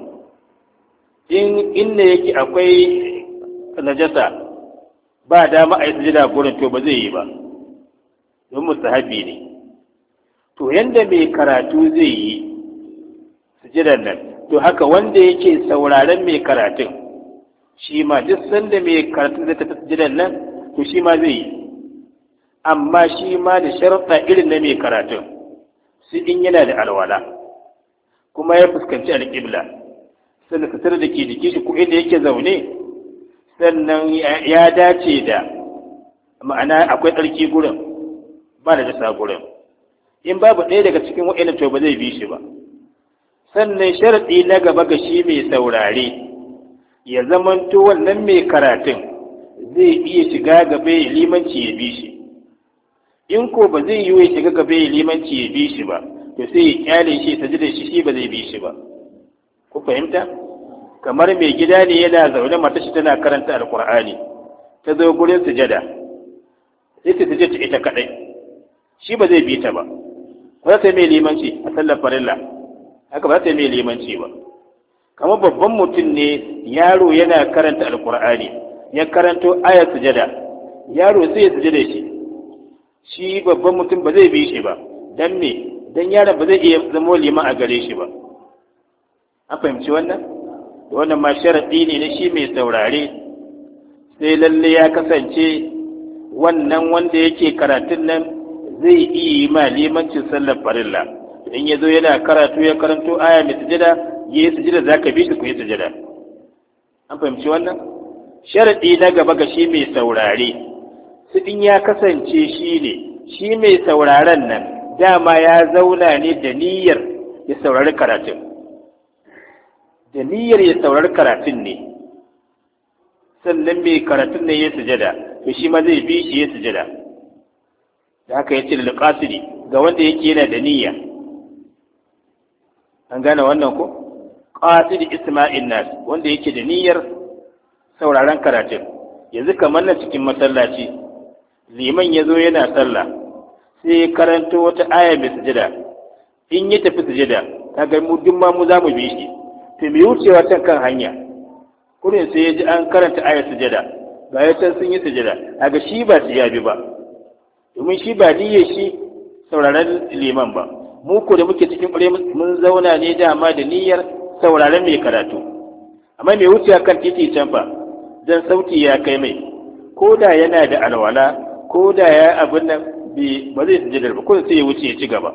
In inda yake akwai najasa ba dama a yi sujada gurin to ba zai yi ba, don mustahabi ne. To yanda mai karatu zai yi sujadar nan, to haka wanda yake sauraren mai karatun shi ma duk sanda mai karatun zai tafi sujadar nan to shi ma zai yi, amma shi ma da sharuɗa irin na mai karatun, sai in yana da alwala kuma ya fuskanci alƙibla, sannan fitar da ke jiki shi ko inda yake zaune, sannan ya dace da ma'ana akwai tsarki gurin ba da jasa gurin. In babu ɗaya daga cikin wa'annan to ba zai bi shi ba. Sannan sharaɗi na gaba ga shi mai saurare ya zamanto wannan mai karatun zai iya shiga gaba ya limanci ya bi shi. In ko ba zai yi ya shiga gaba ya limanci ya bi shi ba, to sai ya kyale shi ta ji da shi shi ba zai bi shi ba. Ku fahimta? Kamar mai gida ne yana zaune mata shi tana karanta alkur'ani, ta zo gurin sujada, sai ta sujada ita kaɗai, shi ba zai bi ta ba. Ba za ta yi mai limanci a sallar farilla, haka ba za ta yi mai limanci ba. Kamar babban mutum ne yaro yana karanta alkur'ani, ya karanto ayar sujada, yaro sai ya sujada shi, shi babban mutum ba zai bi shi ba. Dan me? Dan yaron ba zai iya zama liman a gare shi ba. An fahimci wannan? Wannan ma sharaɗi ne na shi mai saurare, sai lalle ya kasance wannan wanda yake karatun nan zai iya yi ma limancin sallar farilla. In ya zo yana karatu ya karanto aya mai sujada, ya yi sujada za ka bi shi ku yi sujada. An fahimci wannan? Sharaɗi na gaba ga shi mai saurare, su in ya kasance shi ne, shi mai sauraren nan dama ya zauna ne da niyyar ya saurari karatun. Da niyyar ya saurari karatun ne, sannan mai karatun ne ya sujada, to shi ma zai bi shi ya sujada. Da haka ya ce da qasidi ga wanda yake yana da niyya. An gane wannan ko? Qasidi isma'in nas, wanda yake da niyyar sauraron karatun. Yanzu kamar na cikin masallaci, liman ya zo yana sallah, sai ya karanto wata aya mai sujada. In ya tafi sujada, kaga mu duk ma mu za mu bi shi. To mai wucewa can kan hanya, kurin sai ya ji an karanta ayar sujada, ga ya can sun yi sujada, aga shi ba su ya bi ba, domin shi ba niyyar shi sauraron liman ba. Mu ko da muke cikin ƙure mun zauna ne dama da niyyar sauraron mai karatu. Amma mai wucewa kan titi can fa, dan sauti ya kai mai, ko da yana da alwala, ko da ya abin nan ba zai sujadar ba, kurin sai ya wuce ya ci gaba.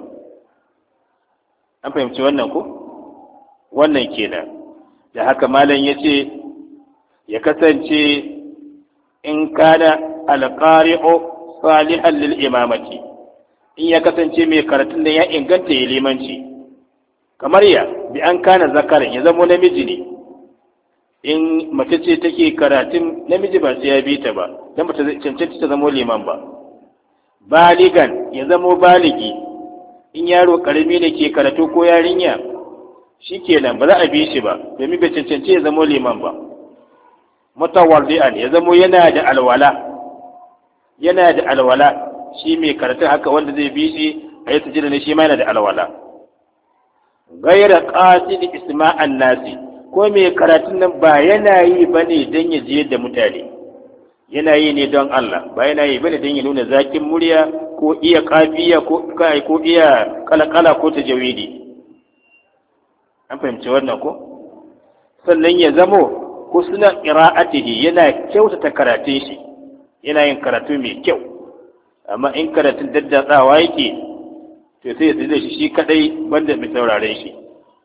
An fahimci wannan ko? Wannan kenan. Da haka malam ya ce ya kasance in kana alqari'u salihan lil imamati, in ya kasance mai karatun da ya inganta ya limanci, kamar ya bi an kana zakarin ya zama namiji ne. In mace ce take karatun, namiji ba sai ya bi ta ba, dan ba ta cancanta ta zama liman ba. Baligan ya zama baligi, in yaro karami ne ke karatu ko yarinya, shi kenan ba za a bi shi ba, domin bai cancanci ya zamo liman ba. Mutawaddi'an ya zamo yana da alwala, yana da alwala, shi mai karatun haka wanda zai bi shi a yi sujada ne, shi ma yana da alwala. Gaira qasid isma'an nasi, ko mai karatun nan ba yana yi bane don ya ji yadda mutane, yana yi ne don Allah, ba yana yi bane don ya nuna zakin murya ko iya kafiya ko kai ko iya kalakala ko tajawidi. An fahimci wannan ko? Sannan ya zamo husna qira'atihi, yana kyautata karatun shi, yana yin karatu mai kyau. Amma in karatun daddatsawa yake, to sai ya tsida shi shi kadai banda mai sauraren shi.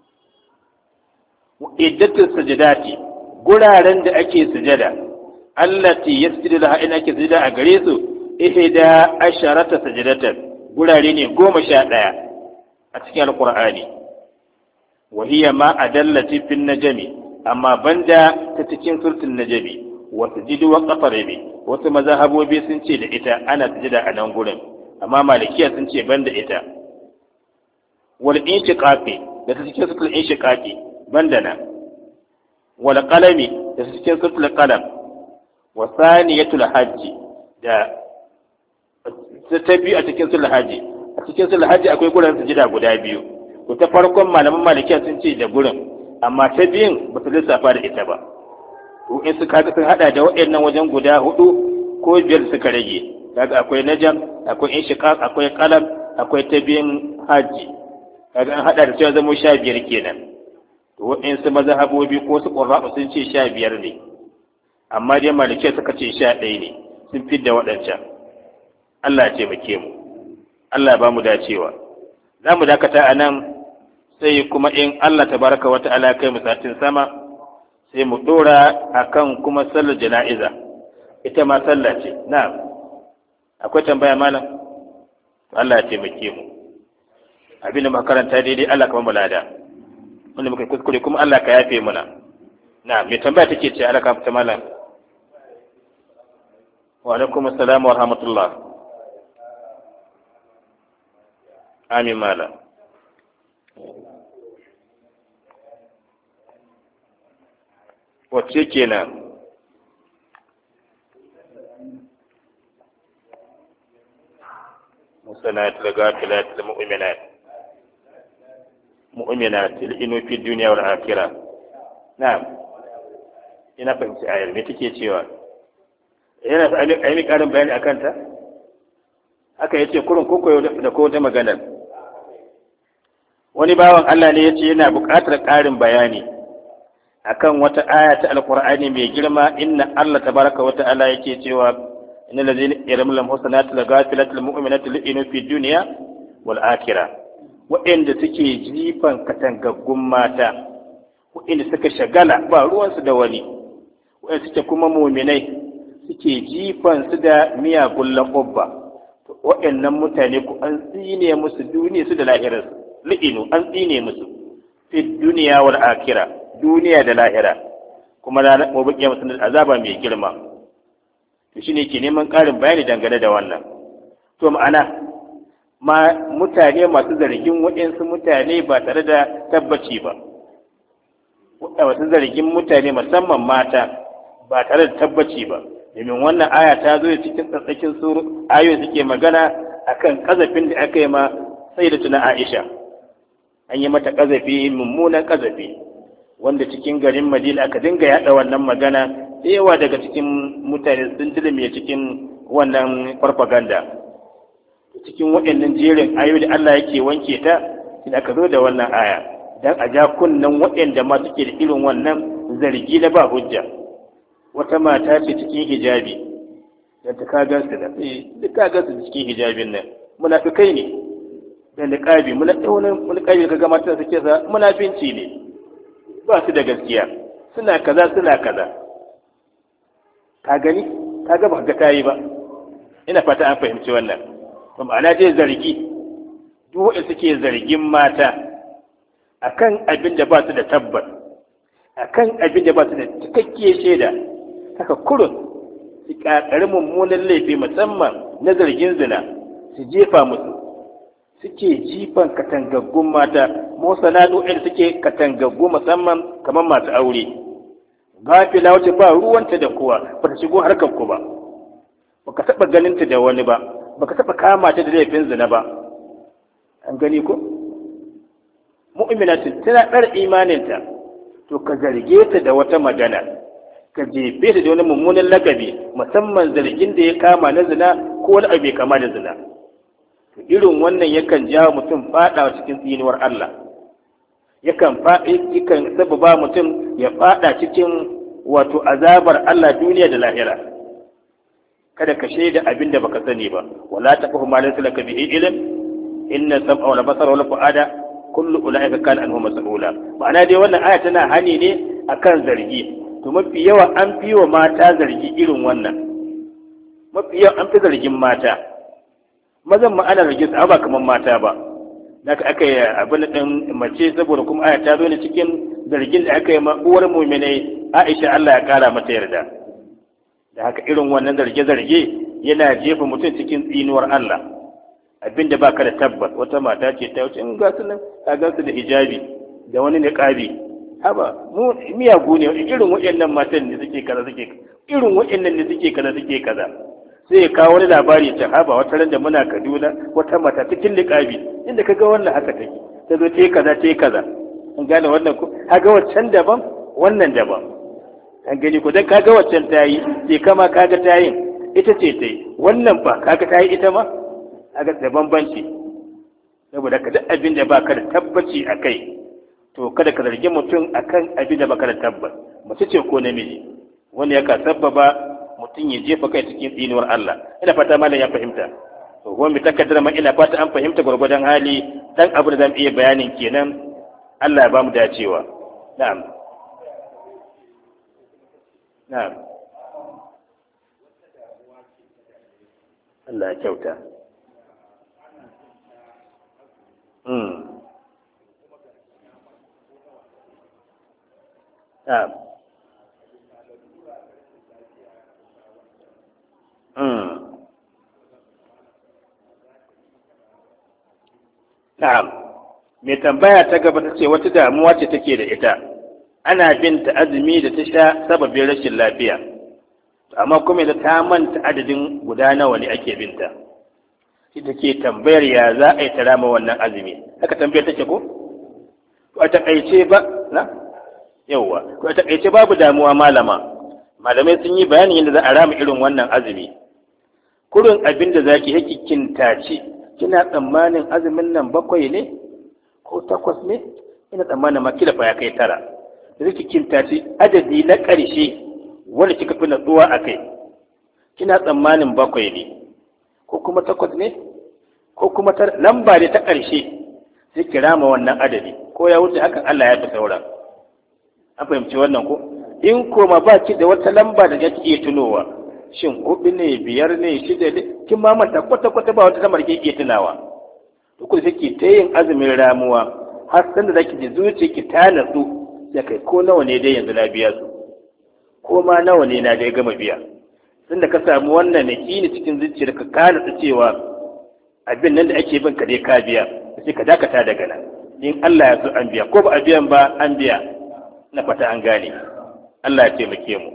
Iddatul sajadati, guraren da ake sujada, allati yasjudu laha, in ake sujada a gare su, ihda asharata sajadatan, gurare ne goma sha ɗaya a cikin alqur'ani. وهي ما أدلت في النجم، أما بندا تتكين سورة النجم وسجد وقطرب وثم ذهبوا بي سنتي لإتا أنا سجد أنا نقول أما مالكية سنتي بند إتا. والإنشقاق تتكين سورة الإنشقاق بندنا، والقلم تتكين سورة القلم، وثانية الحج دا ta biyu a cikin sulh haji a cikin sulh haji akwai gurin sujada guda biyu to ta farkon malaman malikiya sun ce da gurin amma ta biyun ba su lissafa da ita ba to in suka ga sun hada da waɗannan wajen guda hudu ko biyar suka rage kaga akwai najam akwai inshiqaq akwai qalam akwai ta biyun haji kaga an hada da cewa zama sha biyar kenan to waɗansu mazhabobi ko su qurra'u sun ce sha biyar ne amma dai malikiya suka ce sha ɗaya ne sun fidda waɗancan Allah ya taimake mu Allah ya ba mu dacewa za mu dakata a nan sai kuma in Allah tabaraka wa ta'ala kai mu satin sama sai mu dora akan kuma sallar jana'iza ita ma sallah ce na'am akwai tambaya malam Allah ya taimake mu abin da makaranta daidai Allah ka ba mu lada wanda muka kuskure kuma Allah ka yafe mana na'am me tambaya take ce Allah ka fita malam wa alaikum assalam wa rahmatullah amin malam wacce kenan musanat lagafilat mu'minat mu'minat inu fi dunya wal akhirah na'am ina fahimci ayar me take cewa yana da ayi karin bayani akan ta haka yace kurun kokoyo da ko ta magana wani bawan Allah ne yace yana buƙatar ƙarin bayani akan wata aya ta alqur'ani mai girma inna Allah tabaraka wa ta'ala yake cewa innal ladzina yarmul husnati lagafilatul mu'minati li'inu fi dunya wal akhirah wa'inda suke jifan katangaggun mata wa'inda suka shagala ba ruwansu da wani wa'inda suke kuma mu'minai suke jifan su da miyagun laƙubba wa'innan mutane ku an tsine musu duniya su da lahirarsu li'inu an tsine musu fi duniya wal akhirah duniya da lahira kuma ranar gobe kiyama sun azaba mai girma to shine ke neman ƙarin bayani dangane da wannan to ma'ana ma mutane masu zargin waɗansu mutane ba tare da tabbaci ba wasu zargin mutane musamman mata ba tare da tabbaci ba domin wannan aya ta zo cikin tsatsakin suru ayoyi suke magana akan kazafin da aka yi ma sayyidatuna Aisha an yi mata kazafi mummunan kazafi wanda cikin garin Madina aka dinga yada wannan magana da yawa daga cikin mutane sun dilme cikin wannan farfaganda cikin waɗannan jerin ayoyi da Allah yake wanke ta sai aka zo da wannan aya dan a ja kunnan waɗanda ma suke da irin wannan zargi na ba hujja wata mata ce cikin hijabi da ta kaga su da eh duk kaga su cikin hijabin nan munafikai ne da niqabi muna daunan niqabi kaga mata suke sa munafinci ne ba su da gaskiya suna kaza suna kaza ka gani kaga ba ga tayi ba ina fata an fahimci wannan to ma'ana dai zargi duk wanda suke zargin mata akan abin da ba su da tabbas akan abin da ba su da cikakkiyar shaida haka kurun su kakari mummunan laifi musamman na zargin zina su jefa musu suke jifan katangaggun mata mosana ɗin suke katangaggu musamman kamar masu aure gafila wacce ba ruwanta da kowa ba ta shigo harkar ku ba baka taɓa ganinta da wani ba baka taɓa kama ta da laifin zina ba an gani ko mu'minatin tana ɗar imaninta to ka zarge ta da wata magana ka jefe ta da wani mummunan lagabi musamman zargin da ya kama na zina ko wani abu ya kama da zina to irin wannan yakan jawo mutum faɗa cikin tsinuwar Allah yakan faɗi yakan sababa mutum ya faɗa cikin wato azabar Allah duniya da lahira kada ka shaida abin da baka sani ba wala tafahu ma laysa laka bihi ilm inna sam'a wal basara wal fu'ada kullu ulaika kana anhu mas'ula ma'ana dai wannan aya tana hani ne akan zargi to mafi yawa an fi wa mata zargi irin wannan mafi yawa an fi zargin mata mazan ma ana zargin su ba kamar mata ba naka aka yi abin din mace saboda kuma aya ta zo ne cikin zargin da aka yi ma uwar mu'minai Aisha Allah ya kara mata yarda da haka irin wannan zarge-zarge yana jefa mutum cikin tsinuwar Allah abinda baka da tabbas wata mata ce ta wuce in ga su nan ka ga su da hijabi da wani niqabi haba mu miyagu ne irin waɗannan matan ne suke kaza suke irin waɗannan ne suke kaza suke kaza sai ya kawo wani labari ta haba wata ran da muna Kaduna wata mata cikin liƙabi inda ka ga wannan haka take ta zo ta yi kaza ta yi kaza an gane wannan ko kaga waccan daban wannan daban an gani ko dan kaga waccan ta yi sai kama kaga ta yi ita ce ta yi wannan ba kaga ta yi ita ma kaga da bambanci saboda ka duk abin da baka da tabbaci a kai to kada ka zargi mutum akan abin da baka da tabbas mace ce ko namiji wanda ya ka sabbaba mutum ya jefa kai cikin tsinuwar Allah ina fata malam ya fahimta to kuma mu takaddara ma ina fata an fahimta gurgurdan hali dan abu da zamu iya bayanin kenan Allah ya ba mu dacewa na'am na'am Allah ya kyauta mm na'am mm na'am mai tambaya ta gaba ta ce wata damuwa ce take da ita ana binta azumi da ta sha sababin rashin lafiya amma kuma da ta manta adadin guda nawa ne ake binta shi take tambayar ya za a yi ta rama wannan azumi haka tambayar take ko to a takaice ba na yawwa to a takaice babu damuwa malama malamai sun yi bayanin yadda za a rama irin wannan azumi kurin abin da zaki hakikinta ce kina tsammanin azumin nan bakwai ne ko takwas ne ina tsammanin ma kila fa ya kai tara da zaki kintaci adadi na ƙarshe wanda kika fi natsuwa a kai kina tsammanin bakwai ne ko kuma takwas ne ko kuma tara lamba ne ta ƙarshe sai ki rama wannan adadi ko ya wuce hakan Allah ya fi sauran an fahimci wannan ko in koma ba ki da wata lamba da kake iya tunowa shin hudu ne biyar ne shida ne kin ma manta kwata kwata ba wata lamar ke iya tunawa duk da take ta yin azumin ramuwa har san da zaki ji zuciya ki ta natsu ya kai ko nawa ne dai yanzu na biya su ko ma nawa ne na dai gama biya tun da ka samu wannan nakini cikin zuciyar ka ka natsu cewa abin nan da ake bin ka dai ka biya sai ka dakata daga nan in Allah ya so an biya ko ba a biyan ba an biya na fata an gane Allah ya taimake mu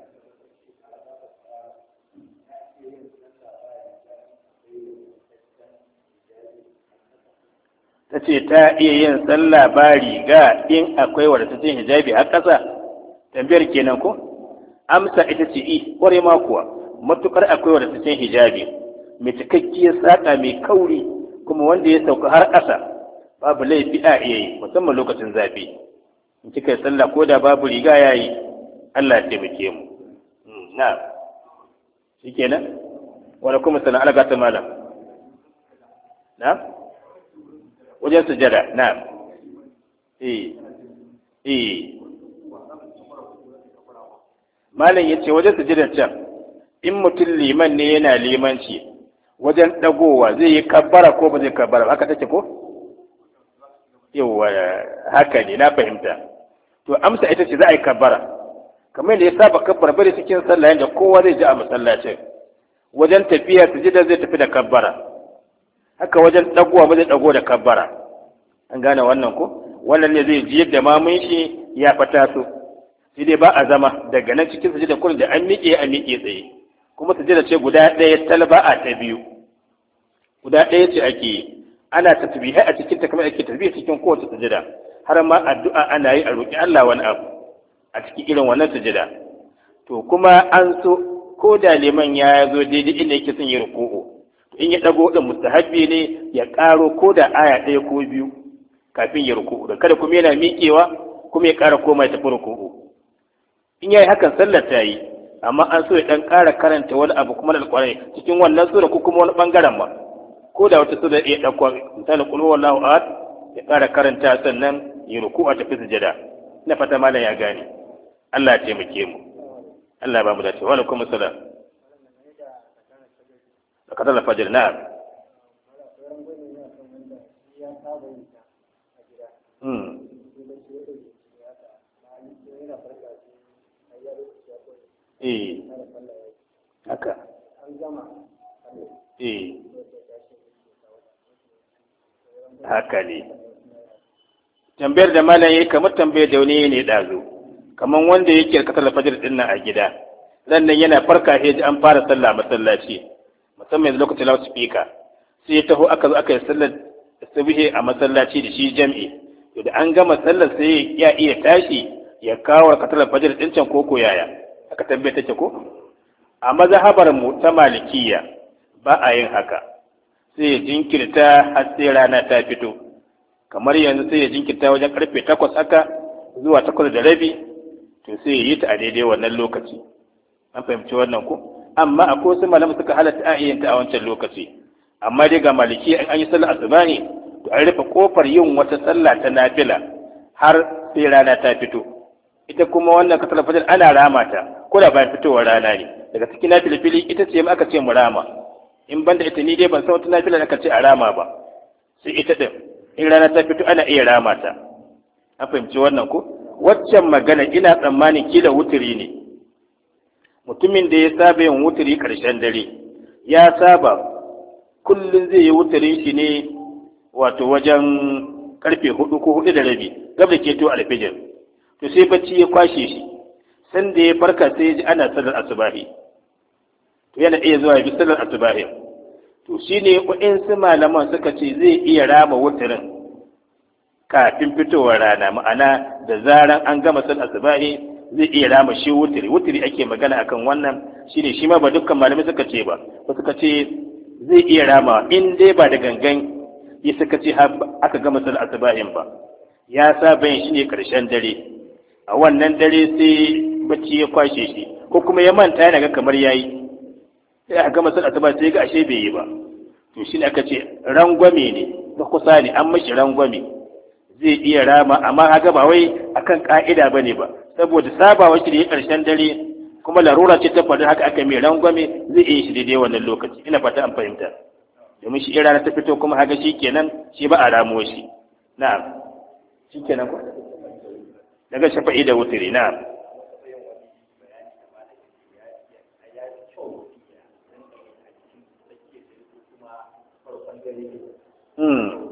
ta ce ta iya yin sallah ba riga in akwai wadda ta ce hijabi har ƙasa tambayar kenan ko amsa ita ce i ƙware ma kuwa matukar akwai wadda ta ce hijabi mai cikakkiyar saƙa mai kauri kuma wanda ya sauka har ƙasa babu laifi a iya yi musamman lokacin zafi in kika yi sallah ko da babu riga ya yi Allah ya taimake mu na shi kenan wani kuma sanar alaga ta malam na wajen sujada na eh eh malam yace wajen sujada can in mutum liman ne yana limanci wajen dagowa zai yi kabbara ko ba zai kabbara haka take ko yawa haka ne na fahimta to amsa ita ce za a yi kabbara kamar yadda ya saba kabbara bari cikin sallah yadda kowa zai ji a masallacin wajen tafiya sujada zai tafi da kabbara haka wajen dagowa ba zai dago da kabbara an gane wannan ko wannan ne zai ji yadda mamun shi ya fata su sai dai ba a zama daga nan cikin sujada kullum da an miƙe a miƙe tsaye kuma sujada ce guda ɗaya talba a ta biyu guda ɗaya ce ake yi ana tasbihai a cikin ta kamar ake tasbih cikin kowace sujada har ma addu'a ana yi a roƙi Allah wani abu a cikin irin wannan sujada to kuma an so ko da liman ya zo daidai inda yake son yi ruku'u in ya dago din mustahabbi ne ya karo ko da aya ɗaya ko biyu kafin ya ruku'u da kada kuma yana miƙewa kuma ya ƙara koma ya tafi ruku'u in yayi hakan sallar ta yi amma an so ya dan ƙara karanta wani abu kuma da alƙur'ani cikin wannan sura ko kuma wani bangaren ma ko da wata sura ya dauko misali qul huwallahu ahad ya ƙara karanta sannan ya ruku'u a tafi sujada ina fata malam ya gane Allah ya taimake mu Allah ya ba mu dace wa alaikum assalam kadar da fajr na hmm eh haka eh haka ne tambayar da malam yayi kamar tambayar da wani ne dazo kamar wanda yake kasar fajr din nan a gida nan yana farka sai ji an fara sallah masallaci musamman yanzu lokacin loudspeaker sai ya taho aka zo aka yi sallar subhi a masallaci da shi jam'i to da an gama sallar sai ya iya tashi ya kawo rakatul fajr din can koko yaya aka tambaye take ko a mazhabar mu ta malikiya ba a yin haka sai ya jinkirta har sai rana ta fito kamar yanzu sai ya jinkirta wajen karfe takwas haka zuwa takwas da rabi to sai ya yi ta a daidai wannan lokaci an fahimci wannan ko amma akwai wasu malamu suka halatta a yin ta a wancan lokaci amma dai ga maliki an yi sallar asubahi to an rufe kofar yin wata sallah ta nafila har sai rana ta fito ita kuma wannan kasar fajr ana rama ta ko da bayan fitowar rana ne daga cikin nafila fili ita ce aka ce mu rama in banda ita ni dai ban san wata nafila da aka ce a rama ba sai ita din in rana ta fito ana iya rama ta an fahimci wannan ko waccan magana ina tsammanin kila wuturi ne mutumin da ya saba yin wuturi karshen dare ya saba kullum zai yi wuturin shi ne wato wajen karfe hudu ko hudu da rabi gab da keto alfijir to sai bacci ya kwashe shi sanda ya farka sai ya ji ana sallar asubahi to yana iya zuwa bi sallar asubahi to shine waɗansu malaman suka ce zai iya rama wuturin kafin fitowar rana ma'ana da zaran an gama sallar asubahi zai iya rama shi wuturi wuturi ake magana akan wannan shine shi ma ba dukkan malamai suka ce ba ko suka ce zai iya rama in dai ba da gangan ya suka ce aka gama sallar asubahin ba ya saba yin shi ne karshen dare a wannan dare sai bacci ya kwashe shi ko kuma ya manta yana ga kamar yayi sai aka gama sallar asuba sai ga ashe bai yi ba to shine aka ce rangwame ne ba kusa ne an mashi rangwame zai iya rama amma haka ba wai akan ka'ida bane ba saboda sabawa shi da ya karshen dare kuma larura ce ta faɗi haka aka mai rangwame zai iya shi daidai wannan lokaci ina fata an fahimta domin shi rana ta fito kuma haka shi kenan shi ba a ramo shi na'am shi kenan ko daga shafa'i da wutiri na'am Hmm.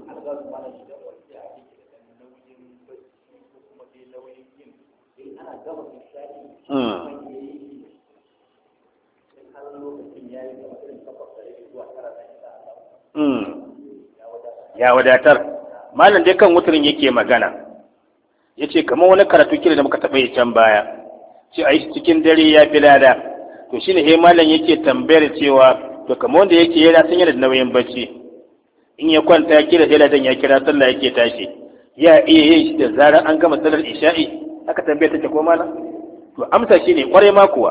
Ya wadatar malam dai kan wuturin yake magana ya ce kamar wani karatu kira da muka taɓa yi can baya ce a yi cikin dare ya fi lada to shine he malam yake tambayar cewa to kamar wanda yake yana sun yana da nauyin bacci in ya kwanta kira sai ladan ya kira sallah yake tashi ya iya yin shi da zarar an gama sallar isha'i aka tambaye ta ko malam to amsa shine kwarai ma kuwa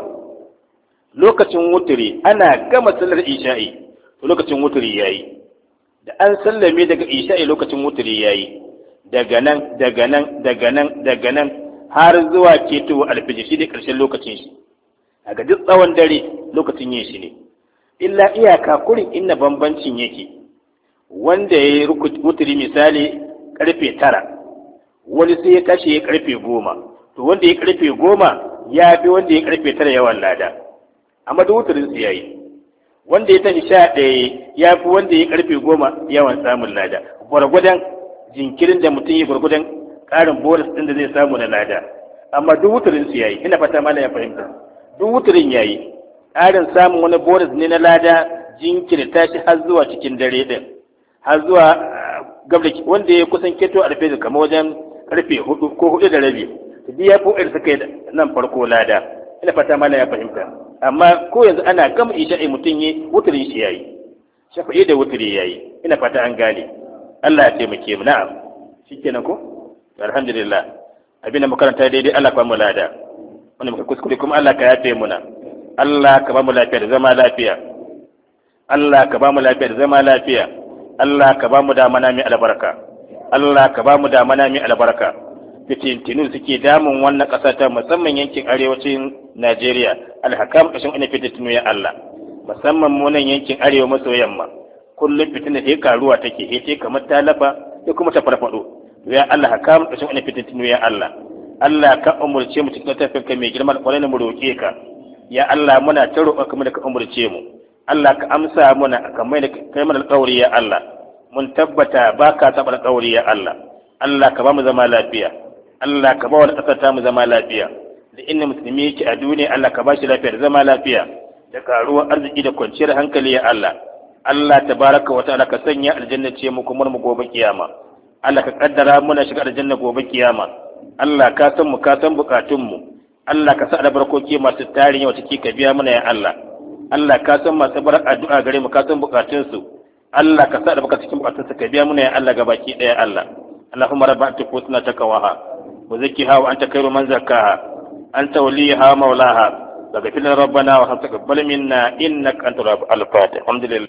lokacin wuturi ana gama sallar isha'i to lokacin wuturi yayi da an sallame daga isha'i lokacin wuturi yayi daga nan daga nan daga nan daga nan har zuwa keto alfijir shi ne karshen lokacin shi a ga duk tsawon dare lokacin yin shi ne illa iyaka kurin inna bambancin yake wanda ya yi wuturi misali karfe tara wani sai ya tashi ya karfe goma to wanda ya karfe goma ya fi wanda ya karfe tara yawan lada amma da wuturin su yayi wanda ya tashi sha ɗaya ya fi wanda ya karfe goma yawan samun lada gwargwadon jinkirin da mutum yi gwargwadon ƙarin bonus ɗin da zai samu na lada amma duk wuturin su yayi ina fata mala ya fahimta duk wuturin yayi ƙarin samun wani bonus ne na lada jinkirta shi har zuwa cikin dare ɗin har zuwa gabda wanda ya kusan keto alfejir kamar wajen karfe hudu ko hudu da rabi duk ya fi wa'ir suka yi nan farko lada ina fata mala ya fahimta amma ko yanzu ana gama isha'i mutum yi wuturin shi yayi shafa'i da wuturi yayi ina fata an gane Allah ya taimake mu na'am shikenan ko alhamdulillah abinda makaranta daidai Allah ka ba mu lada wanda muka kuskure kuma Allah ka yafe mu na Allah ka ba mu lafiya da zama lafiya Allah ka ba mu lafiya da zama lafiya Allah ka ba mu da mana mai albarka Allah ka ba mu da mana mai albarka fitintinu suke damun wannan ƙasa ta musamman yankin arewacin Najeriya alhakam kashin ina fitintinu ya Allah musamman mu nan yankin arewa maso yamma kullum fitina sai karuwa take sai kamar ta lafa sai kuma ta farfado ya Allah hakam kashin ina fitintinu ya Allah Allah ka umurce mu cikin tafiyarka mai girma kwarai mu roke ka ya Allah muna ta roƙa kuma da ka umurce mu Allah ka amsa muna kamar da kai mana alƙawari ya Allah mun tabbata baka taɓa alƙawari ya Allah Allah ka ba mu zama lafiya Allah ka ba wa ƙasar ta mu zama lafiya da inda musulmi yake a duniya Allah ka bashi lafiya da zama lafiya da karuwar arziki da kwanciyar hankali ya Allah Allah tabaraka wa ta'ala ka sanya aljanna ce mu kuma mu gobe kiyama Allah ka kaddara muna shiga aljanna gobe kiyama Allah ka san mu ka san bukatun mu Allah ka sa albarkoki masu tarin yawa take ka biya mana ya Allah Allah ka san masu bar addu'a gare mu ka san bukatun su Allah ka sa albarka cikin bukatun su ka biya mana ya Allah gabaki daya Allah Allahumma rabbana taqutna takawaha wa zakkiha wa anta khairu man zakkaha anta waliyaha maulaha faghfir lana rabbana wa taqabbal minna innaka antal wahhab al-fatih alhamdulillah